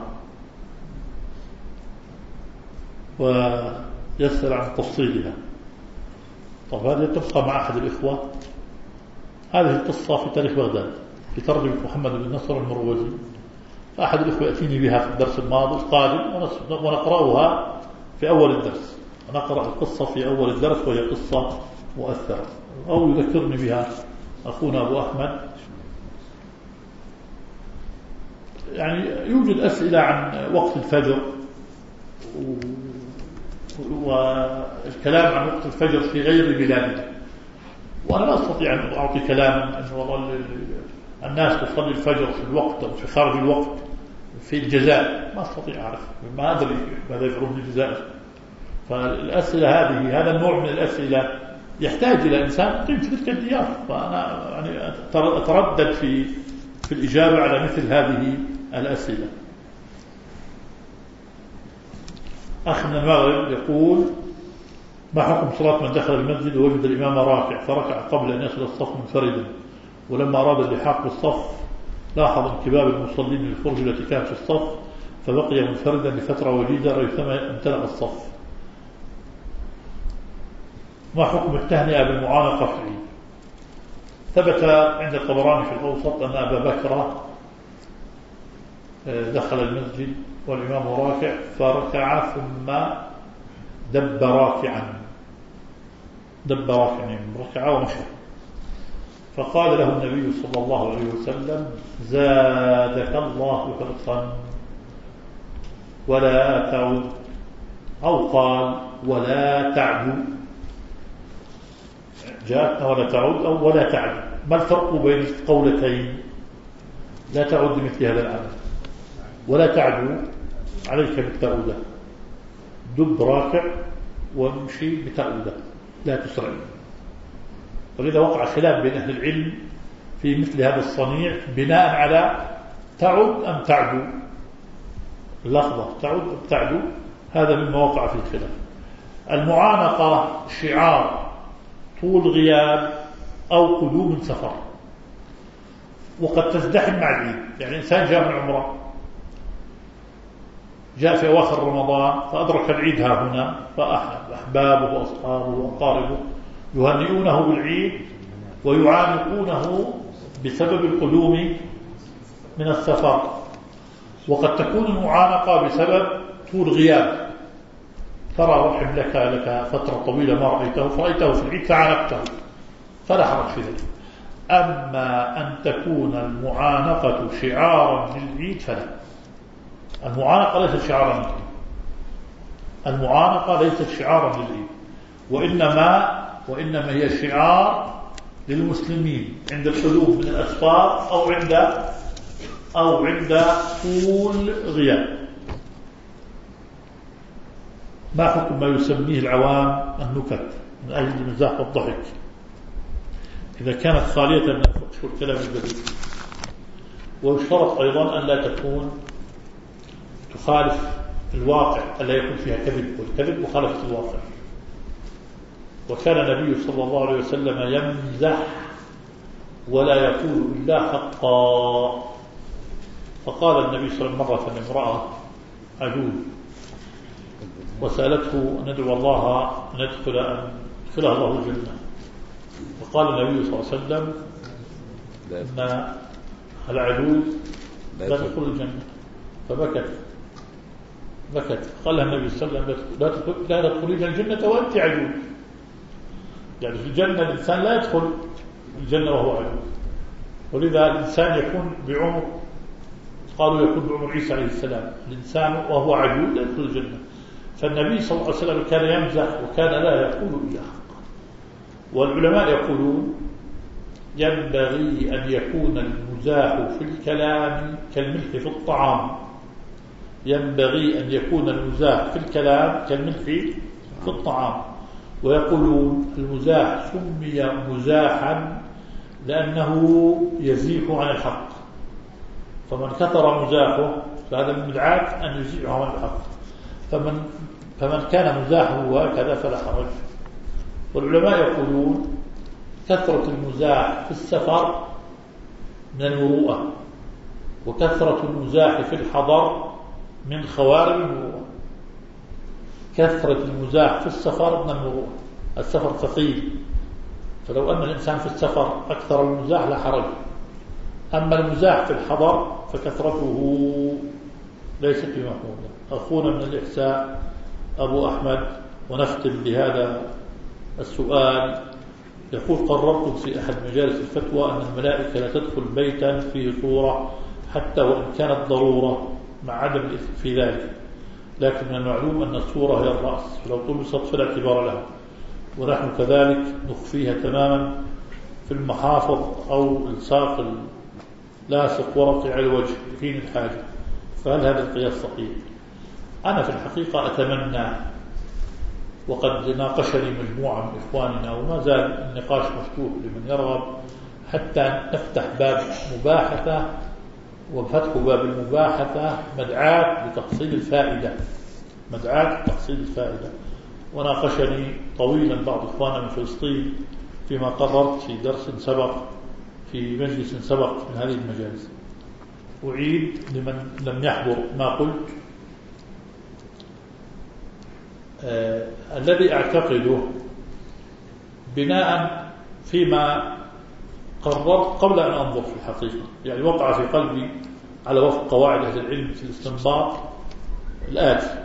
Speaker 1: ويسأل عن تفصيلها. طب هذه تبقى مع أحد الإخوة. هذه القصة في تاريخ بغداد في ترجمة محمد بن نصر المروزي، فأحد الإخوة يأتيني بها في الدرس الماضي القادم ونقرأها في أول الدرس. نقرأ القصة في أول الدرس وهي قصة مؤثرة، أو يذكرني بها أخونا أبو أحمد. يعني يوجد أسئلة عن وقت الفجر والكلام عن وقت الفجر في غير بلادنا، وأنا لا أستطيع أن أعطي كلاما أن والله الناس تصلي الفجر في الوقت أو في خارج الوقت في الجزائر، ما أستطيع أعرف، ما أدري ماذا يفعلون في الجزائر. فالأسئلة هذا النوع من الأسئلة يحتاج إلى إنسان يقيم في تلك الديار، فأنا يعني أتردد في الإجابة على مثل هذه الأسئلة. أخ من المغرب يقول ما حكم صلاة من دخل المسجد ووجد الإمام راكع فركع قبل أن يصل الصف منفردا، ولما أراد اللحاق بالصف لاحظ انكباب المصلين للفرج التي كانت في الصف فبقي منفردا لفترة وجيزة ريثما امتلأ الصف. ما حكم التهنئة بالمعانقة في العيد؟ ثبت عند الطبراني في الأوسط أن أبا بكر دخل المسجد والإمام راكع فركع ثم دب راكعا ركع ومشى، فقال له النبي صلى الله عليه وسلم زادك الله حرصا ولا تعد، أو قال ولا تعد، جاءتنا ولا تعد أو ولا تعد. ما الفرق بين القولتين؟ لا تعد مثل هذا العمل، ولا تعد عليك بالتعودة، دب راكع وامشي بتعودة لا تسرع. ولذا وقع خلاف بين أهل العلم في مثل هذا الصنيع بناء على تعد أم تعدو، اللحظة تعد أم تعدو، هذا مما وقع فيه الخلاف. المعانقة شعار طول غياب أو قدوم سفر، وقد تزدحم مع العيد. يعني إنسان جاء من عمره جاء في أواخر رمضان فأدرك العيد ها هنا، فأحبابه وأصحابه وأقاربه يهنئونه بالعيد ويعانقونه بسبب القدوم من السفر. وقد تكون المعانقة بسبب طول غياب، ترى رحم لك فترة طويلة ما رأيته فرأيته في العيد فعانقته فلا حرج في ذلك. أما أن تكون المعانقة شعارا للعيد فلا. المعانقة ليست شعارا للعيد، المعانقة ليست شعارا للعيد، وإنما هي شعار للمسلمين عند القدوم من الأسفار أو عند طول غياب. ما حكم ما يسميه العوام النكت من أجل المزاح والضحك إذا كانت خالية من الفحش والكلام البذيء؟ ويشترط أيضا أن لا تكون تخالف الواقع، ألا يكون فيها كذب، والكذب مخالفة الواقع. وكان النبي صلى الله عليه وسلم يمزح ولا يقول إلا حقا. فقال النبي صلى الله عليه وسلم مرة امرأة عجوز وسألته ندعو الله أن يدخلها الله الجنة، فقال النبي صلى الله عليه وسلم أن العجوز لا تدخل الجنة، فبكت. قال النبي صلى الله عليه وسلم لا تدخلين الجنة وأنت عجوز. يعني في الجنة الإنسان لا يدخل الجنة وهو عجوز، ولذا الإنسان يكون بعمر، قالوا يكون بعمر عيسى عليه السلام، الإنسان وهو عجوز لا يدخل الجنة. فالنبي صلى الله عليه وسلم كان يمزح وكان لا يقول إلا حق. والعلماء يقولون ينبغي أن يكون المزاح في الكلام كالملح في الطعام، ينبغي أن يكون المزاح في الكلام كالملح في الطعام. ويقولون المزاح سمي مزاحا لأنه يزيح عن الحق، فمن كثر مزاحه فهذا من بدعات أن يزيحه عن الحق، فمن كان مزاحه هكذا فلا حرج. والعلماء يقولون كثرة المزاح في السفر من المروءة، وكثرة المزاح في الحضر من خوارم المروءة. كثرة المزاح في السفر من المروءة، السفر ثقيل، فلو أن الإنسان في السفر أكثر المزاح لا حرج. أما المزاح في الحضر فكثرته ليست بمحمودة. أخونا من الإحساء أبو أحمد، ونختم بهذا السؤال، يقول قررت في أحد مجالس الفتوى أن الملائكة لا تدخل بيتا فيه صورة حتى وإن كانت ضرورة مع عدم الإثم في ذلك، لكن من المعلوم أن الصورة هي الرأس، فلو طمست فلا اعتبار لها، ونحن كذلك نخفيها تماما في المحافظ أو الساق لاصق ورقي على الوجه حين الحاجة، فهل هذا القياس صحيح؟ أنا في الحقيقة أتمنى، وقد ناقشني مجموعة من إخواننا وما زال النقاش مفتوح لمن يرغب، حتى نفتح باب مباحثة، وفتح باب المباحثة مدعاة لتحصيل الفائدة. وناقشني طويلا بعض إخواننا من فلسطين فيما قررت في درس سبق في مجلس سبق من هذه المجالس. أعيد لمن لم يحضر ما قلت. الذي أعتقده بناء فيما قررت قبل أن أنظر في الحقيقة، يعني وقع في قلبي على وفق قواعد أهل العلم في الاستنباط الآتي: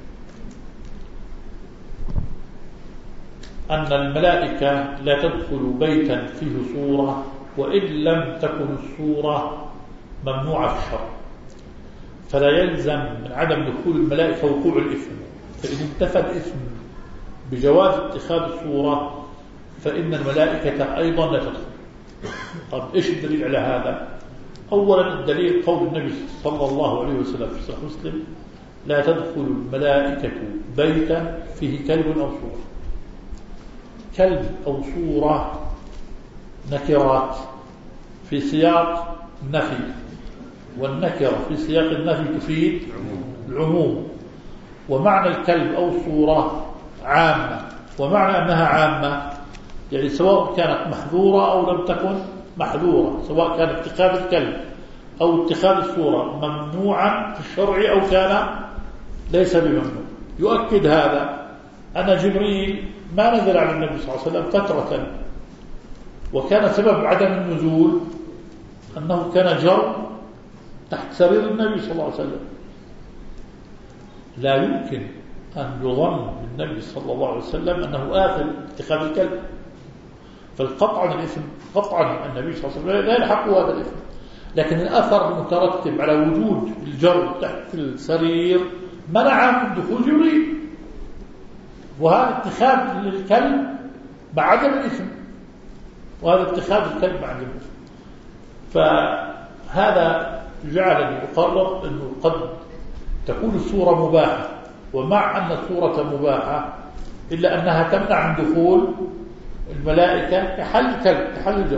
Speaker 1: أن الملائكة لا تدخل بيتا فيه صورة وإن لم تكن الصورة ممنوعة في الشرع، فلا يلزم من عدم دخول الملائكة وقوع الإثم. فإن انتفى الإثم بجواز اتخاذ الصورة فإن الملائكة أيضا لا تدخل. طب إيش الدليل على هذا؟ أولا الدليل قول النبي صلى الله عليه وسلم في صحيح مسلم: لا تدخل الملائكة بيتا فيه كلب أو صورة. كلب أو صورة نكرات في سياق النفي، والنكرة في سياق النفي تفيد العموم، ومعنى الكلب أو صورة عامة، ومعنى أنها عامة يعني سواء كانت محظورة أو لم تكن محظورة، سواء كان اتخاذ الكلب أو اتخاذ الصورة ممنوعا في الشرع أو كان ليس بممنوع. يؤكد هذا أن جبريل ما نزل على النبي صلى الله عليه وسلم فترة، وكان سبب عدم النزول أنه كان جر تحت سرير النبي صلى الله عليه وسلم. لا يمكن أن يظن بالنبي صلى الله عليه وسلم أنه آثم اتخاذ الكلب، فالقطع الإثم قطعا النبي صلى الله عليه وسلم لا يلحق هذا الإثم، لكن الأثر المترتب على وجود الجر تحت السرير منع من دخول جبريل، وهذا اتخاذ للكلب مع عدم الإثم، وهذا اتخاذ الكلب مع عدم الإثم. فهذا جعلني أقرر أنه قد تكون الصورة مباحة، ومع أن الصورة مباحة إلا أنها تمنع من دخول الملائكة كحل الكلب كحل الجر.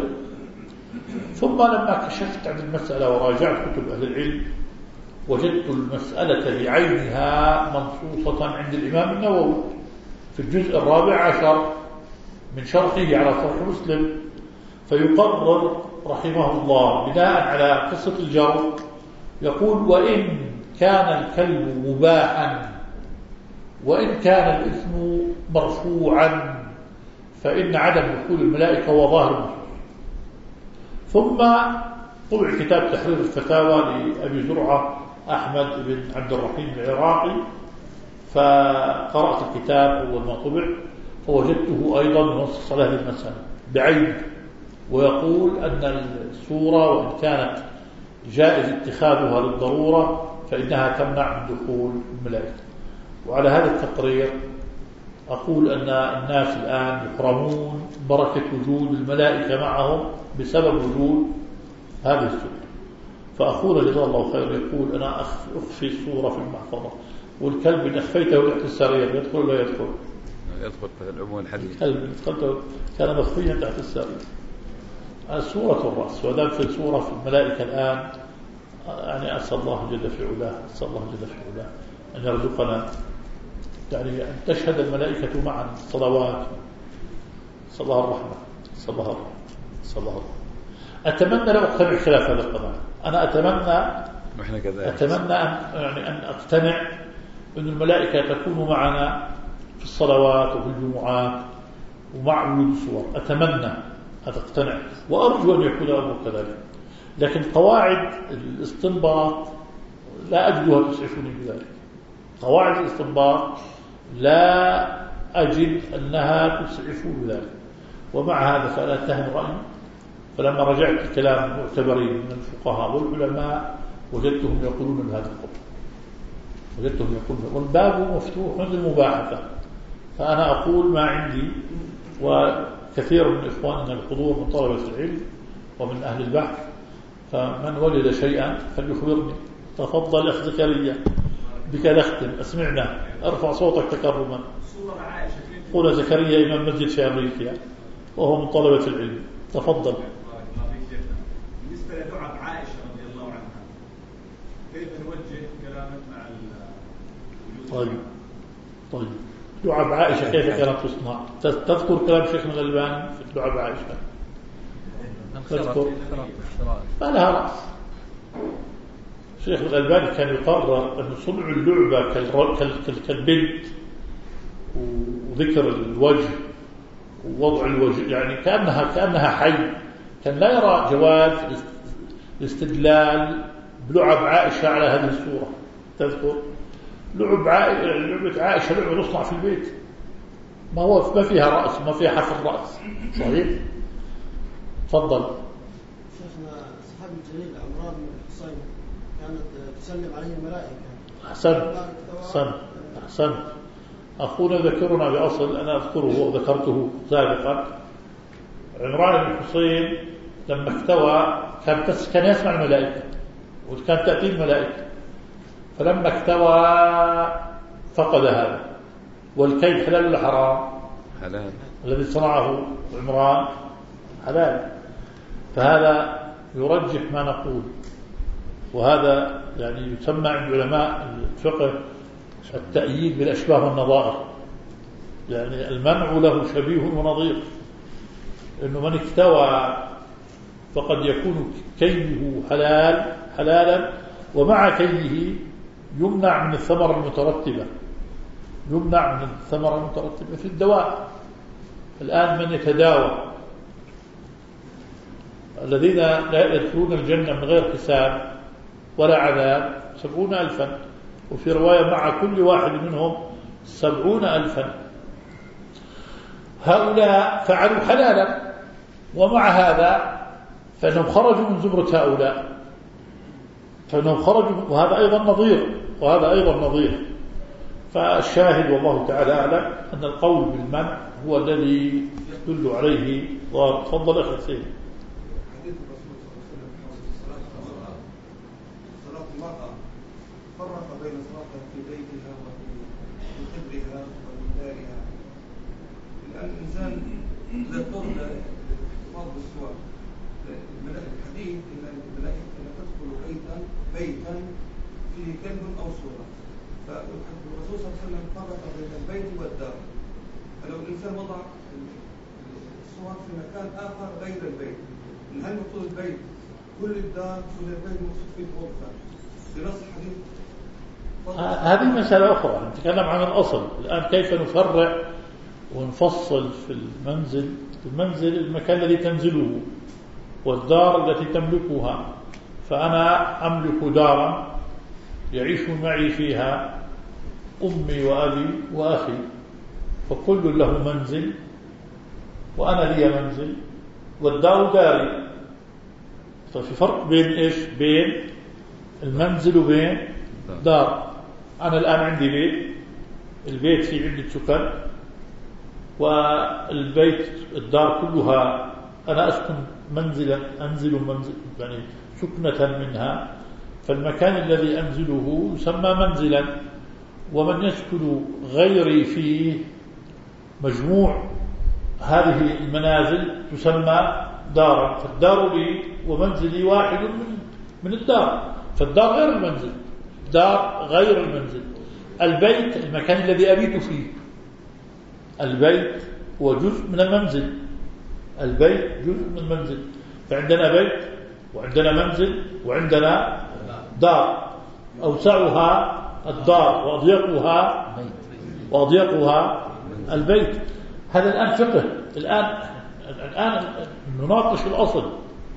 Speaker 1: ثم لما كشفت عن المسألة وراجعت كتب أهل العلم وجدت المسألة بعينها منصوصة عند الإمام النووي في الجزء 14 من شرحه على صحيح مسلم، فيقرر رحمه الله بناء على قصة الجر يقول: وإن كان الكلب مباحا وإن كان الإثم مرفوعا فإن عدم دخول الملائكة هو ظاهر النصوص. ثم طبع كتاب تحرير الفتاوى لأبي زرعة أحمد بن عبد الرحيم العراقي، فقرأت الكتاب أول ما طبع فوجدته أيضا ينص على هذه المسألة بعينه، ويقول أن الصورة وإن كانت جائز اتخاذها للضرورة فإنها تمنع من دخول الملائكة. وعلى هذا التقرير أقول أن الناس الآن يحرمون بركة وجود الملائكة معهم بسبب وجود هذه الصورة. فأخونا جزاه الله خير يقول: أنا أخفي الصورة في المحفظة، والكلب إن أخفيته تحت السرير يدخل ولا يدخل؟
Speaker 2: يدخل في العموم الحديث.
Speaker 1: الكلب أدخلته كان مخفيا تحت السرير. صورة الرأس، ودام في الصورة في الملائكة الآن، يعني أسأل الله جل في علاه أن يرزقنا يعني أن تشهد الملائكة معا الصلوات، صلى الله الرحمة، صلى الله الرحمة. أتمنى لو أقتنع خلاف هذا القضاء. أنا أتمنى أن أقتنع أن الملائكة تكون معنا في الصلوات وفي الجمعات ومع وجود الصور. أتمنى أن أقتنع وأرجو أن يكون الأمر كذلك، لكن قواعد الاستنباط لا أجدها تسعفني بذلك. قواعد الاستنباط لا أجد أنها تسعفني بذلك، ومع هذا فلا أتهم رأيي. فلما رجعت كلام معتبرين من الفقهاء والعلماء وجدتهم يقولون بهذا القول، والباب مفتوح من المباحثة. فأنا أقول ما عندي، وكثير من إخواننا الحضور من طلبة العلم ومن أهل البحث، فمن وجد شيئا فليخبرني. تفضل أخ زكريا، بك نختم، أسمعنا، أرفع صوتك تكرما. قول زكريا إمام مسجد في أمريكا وهو من طلبة العلم، تفضل.
Speaker 3: بالنسبة لدعاء عائشة رضي الله عنها، كيف نوجه كلامك مع
Speaker 1: طيب دعاء عائشة كيف كانت تصنع؟ تذكر كلام شيخنا الألباني في دعاء عائشة؟ تذكر؟ ما لها رأس. الشيخ الألباني كان يقرر أن صنع اللعبة كالبنت وذكر الوجه ووضع الوجه، يعني كأنها حي. كان لا يرى جواز الاستدلال بلعب عائشة على هذه الصورة. تذكر لعبة عائشة لعبة تصنع في البيت، ما فيها رأس، ما فيها حرف الرأس. صحيح. تفضل.
Speaker 4: شيخنا الصحابي الجليل عمران بن الحصين كانت تسلم عليه الملائكة.
Speaker 1: أحسنت. أخونا ذكرنا بأصل أنا أذكره وذكرته سابقا. عمران بن الحصين لما اكتوى كان يسمع الملائكة وكانت تأتي الملائكة، فلما اكتوى فقد هذا. والكيد حلال ولا حرام؟
Speaker 2: حلال.
Speaker 1: الذي صنعه عمران حلال. فهذا يرجح ما نقول، وهذا يعني يسمى عند علماء الفقه التأييد بالأشباه والنظائر، يعني المنع له شبيه ونظير. إنه من اكتوى فقد يكون كيده حلالا، ومع كيده يمنع من الثمرة المترتبة، يمنع من الثمرة المترتبة في الدواء. الآن من يتداوى الذين لا يدخلون الجنة من غير حساب ولا عذاب 70,000، وفي رواية مع كل واحد منهم 70,000. هؤلاء فعلوا حلالا، ومع هذا فإنهم خرجوا من زمرة هؤلاء، فإنهم خرجوا، وهذا أيضا نظير. فالشاهد والله تعالى أعلم أن القول بالمنع هو الذي يدل عليه. تفضل أخي حسين.
Speaker 5: حديث الرسول صلى الله عليه وسلم صلاة المرأة فرق بين صلاتها في بيتها وفي قبرها وفي دارها. الآن الإنسان إذا اضطر للاحتفاظ بالسواك، الحديث إن الملائكة لا تدخل بيتا فيه كلب أو صورة، فالرسول صلى الله عليه وسلم فرق بين البيت والدار. فلو الإنسان وضع الصور في مكان آخر غير البيت، هل المقصود البيت كل الدار كل البيت المقصود فيه غرفة بنص الحديث؟
Speaker 1: هذه مسألة أخرى، نتكلم عن الأصل. الآن كيف نفرع ونفصل في المنزل؟ المنزل المكان الذي تنزله، والدار التي تملكها. فأنا أملك دارا يعيش معي فيها أمي وأبي وأخي، فكل له منزل وأنا لي منزل والدار داري. ففي فرق بين إيش؟ بين المنزل وبين دار. أنا الآن عندي بيت، البيت فيه عدة سكن، والبيت الدار كلها أنا أسكن منزلا، أنزل منزل يعني سكنة منها، فالمكان الذي أنزله يسمى منزلا. ومن يسكن غيري فيه مجموع هذه المنازل تسمى دارا. فالدار لي ومنزلي واحد من الدار، فالدار غير المنزل، دار غير المنزل. البيت المكان الذي أبيت فيه، البيت هو جزء من المنزل، البيت جزء من المنزل. فعندنا بيت وعندنا منزل وعندنا دار، أوسعها الدار وأضيقها البيت. هذا الآن فقه. الآن نناقش الأصل،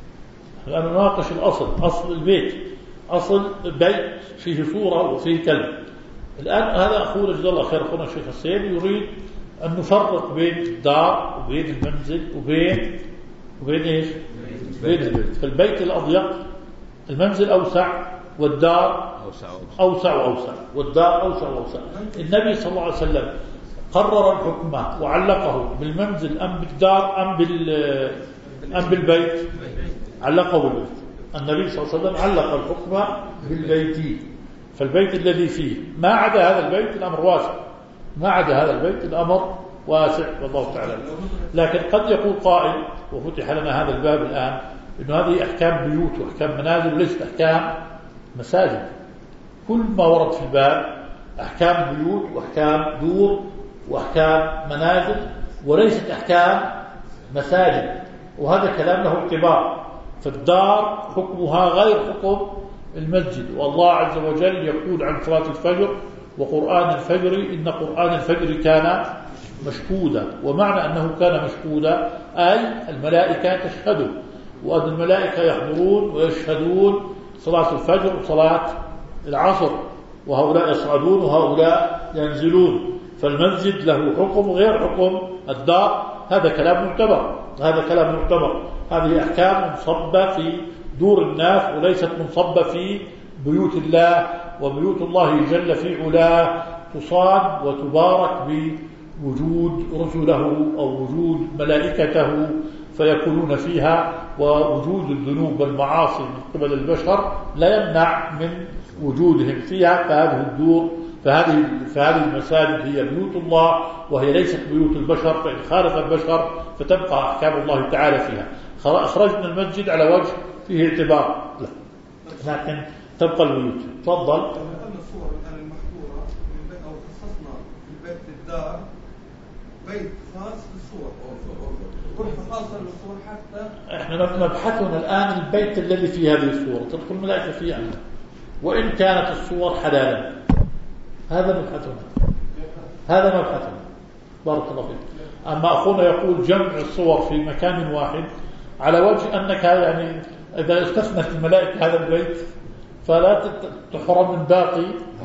Speaker 1: أصل البيت، أصل البيت فيه صورة وفيه كلب. الآن هذا أخونا جزاه الله خير، أخونا الشيخ حسين يريد أن نفرق بين الدار وبين المنزل وبين إيش؟ بين البيت. فالبيت الأضيق، المنزل أوسع، والدار أوسع والدار أوسع. النبي صلى الله عليه وسلم قرر الحكم وعلقه بالمنزل أم بالدار أم بالبيت؟ علقه بالبيت. النبي صلى الله عليه وسلم علق الحكم بالبيت. فالبيت الذي فيه ما عدا هذا البيت الأمر واسع، ما عدا هذا البيت الأمر واسع والله تعالى. لكن قد يقول قائل، وفتح لنا هذا الباب الآن، إنه هذه أحكام بيوت وأحكام منازل وليست أحكام مساجد. كل ما ورد في الباب أحكام بيوت وأحكام دور وأحكام منازل، وليست أحكام مساجد. وهذا كلام له اعتبار. فالدار حكمها غير حكم المسجد. والله عز وجل يقول عن صلاة الفجر وقرآن الفجر إن قرآن الفجر كان مشهودا. ومعنى أنه كان مشهودا أي الملائكة تشهد، وأن الملائكة يحضرون ويشهدون صلاة الفجر وصلاة العصر، وهؤلاء يصعدون وهؤلاء ينزلون. فالمسجد له حكم غير حكم الدار. هذا كلام معتبر. هذه أحكام منصبة في دور الناس وليست منصبة في بيوت الله. وبيوت الله جل في علاه تصان وتبارك بوجود رسله أو وجود ملائكته فيكونون فيها، ووجود الذنوب والمعاصي من قبل البشر لا يمنع من وجودهم فيها. فهذه الدور فهذه المساجد هي بيوت الله، وهي ليست بيوت البشر. فإن خالف البشر فتبقى أحكام الله تعالى فيها. أخرجنا المسجد على وجه فيه اعتبار، لكن تبقى البيوت. تفضل.
Speaker 5: أن الصور الآن المحظورة من بيت، أو خصصنا في بيت الدار بيت خاص بالصور، غرفة خاصة للصور. حتى
Speaker 1: احنا مبحثنا الآن البيت الذي فيه هذه الصورة تدخل الملائكة فيه. وإن كانت الصور حلالا. هذا مبحثنا. بارك الله فيك. أما أخونا يقول جمع الصور في مكان واحد على وجه أنك يعني إذا استثنت الملائكة هذا البيت فلا تحرم من باقي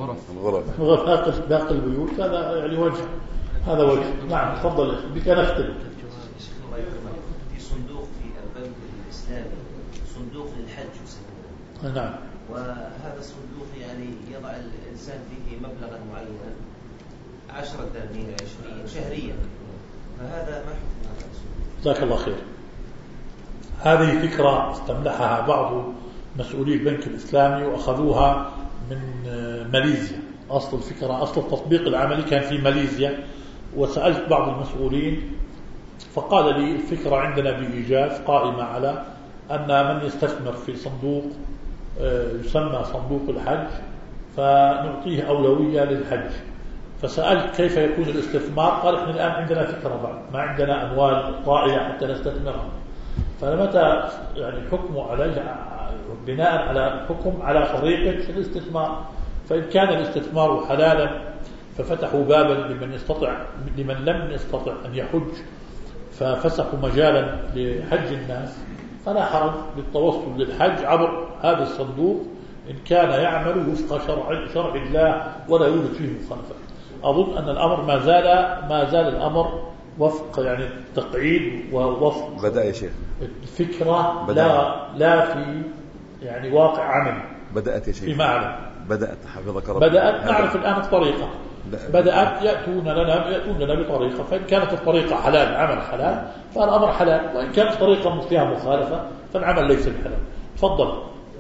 Speaker 1: باقي البيوت. هذا يعني وجه. هذا وجه. نعم تفضل بك نختم.
Speaker 6: في صندوق في البنك الإسلامي صندوق للحج يسمونه.
Speaker 1: نعم.
Speaker 6: وهذا الصندوق يعني يضع الإنسان فيه مبلغا معينا 10 دنانير 20 شهريا. فهذا ما حكم هذا الصندوق؟
Speaker 1: جزاك الله خير. هذه فكرة استملحها بعض مسؤولي البنك الإسلامي وأخذوها من ماليزيا. أصل الفكرة أصل التطبيق العملي كان في ماليزيا، وسألت بعض المسؤولين فقال لي الفكرة عندنا بإيجاز قائمة على أن من يستثمر في صندوق يسمى صندوق الحج فنعطيه أولوية للحج. فسألت كيف يكون الاستثمار؟ قال إحنا الآن عندنا فكرة بعد ما عندنا أموال طائلة حتى نستثمرها. فمتى يعني الحكم عليه بناء على الحكم على طريقة الاستثمار. فإن كان الاستثمار حلالا ففتحوا بابا لمن لم يستطع أن يحج ففسحوا مجالا لحج الناس، فلا حرج بالتوصل للحج عبر هذا الصندوق إن كان يعمل وفق شرع الله ولا يوجد فيه مخالفة. أظن أن الأمر ما زال الأمر وفق يعني التقعيد ووفق
Speaker 2: بدأ يا شيخ
Speaker 1: الفكرة لا في يعني واقع عملي.
Speaker 2: بدأت يا شيخ
Speaker 1: فيما أعلم
Speaker 2: بدأت حفظك ربنا.
Speaker 1: بدأت نعرف الآن الطريقة. بدأت يأتون لنا بطريقة، فإن كانت الطريقة حلال عمل حلال فالأمر حلال، وإن كانت طريقة فيها مخالفة فالعمل ليس بحلال. تفضل.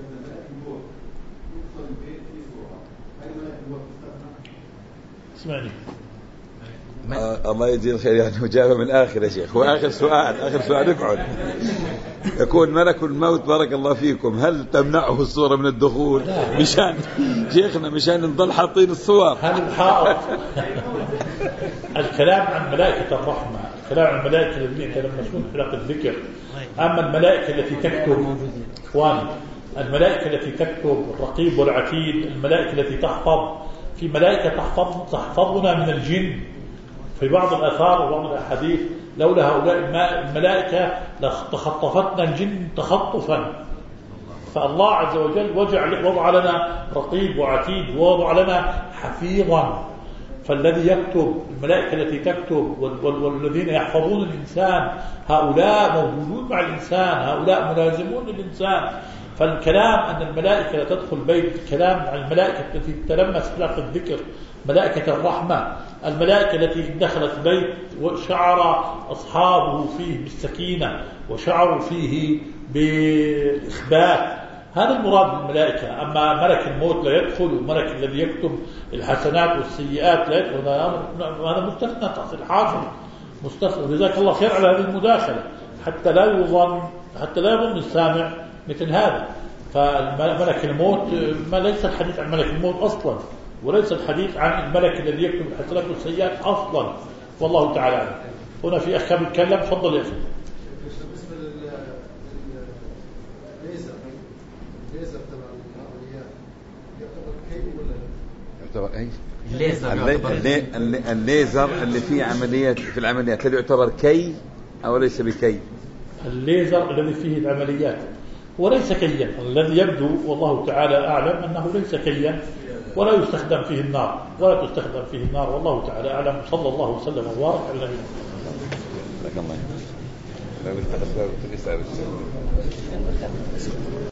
Speaker 1: اسمعني.
Speaker 2: الله يجزيه الخير. يعني مجابة من الآخر يا شيخ. وآخر سؤال اقعد. يكون ملك الموت بارك الله فيكم هل تمنعه الصورة من الدخول؟ مشان شيخنا مشان نضل حاطين الصور.
Speaker 1: هل الحائط الكلام عن ملائكة الرحمة، الكلام عن الملائكة الذين يتلمسون حلق الذكر. أما الملائكة التي تكتب إخواني، الملائكة التي تكتب الرقيب والعتيد، الملائكة التي تحفظ، في ملائكة تحفظنا من الجن في بعض الآثار وبعض الأحاديث لولا هؤلاء الملائكة لتخطفتنا الجن تخطفا. فالله عز وجل وضع لنا رقيب وعتيد ووضع لنا حفيظا. فالذي يكتب، الملائكة التي تكتب والذين يحفظون الإنسان هؤلاء موجودون مع الإنسان، هؤلاء ملازمون للإنسان. فالكلام أن الملائكة لا تدخل بيت، الكلام عن الملائكة التي تلمس حلق الذكر، ملائكة الرحمة، الملائكة التي دخلت بيت وشعر أصحابه فيه بالسكينة وشعروا فيه بالإخبات. هذا المراد بالملائكة. أما ملك الموت لا يدخل، وملك الذي يكتب الحسنات والسيئات لا يدخل، هذا مستثنى تحت الحاجر مستثنى. جزاك الله خير على هذه المداخلة حتى لا يظن السامع مثل هذا. فملك الموت ليس الحديث عن ملك الموت أصلا، وليس الحديث عن الملك الذي يكتب الحسنات والسيئات أصلا. والله تعالى عنه. هنا في أخ بيتكلم. تفضل يا أخي.
Speaker 5: بالنسبة للليزر تبع العمليات يعتبر كي ولا
Speaker 2: يعتبر الليزر اللي فيه عمليات في العمليات هل يعتبر كي أو ليس بكي؟
Speaker 1: الليزر الذي فيه العمليات هو ليس كيا. الذي يبدو والله تعالى أعلم أنه ليس كيا ولا يستخدم فيه النار والله تعالى أعلم. صلى الله وسلم وبارك على نبينا محمد.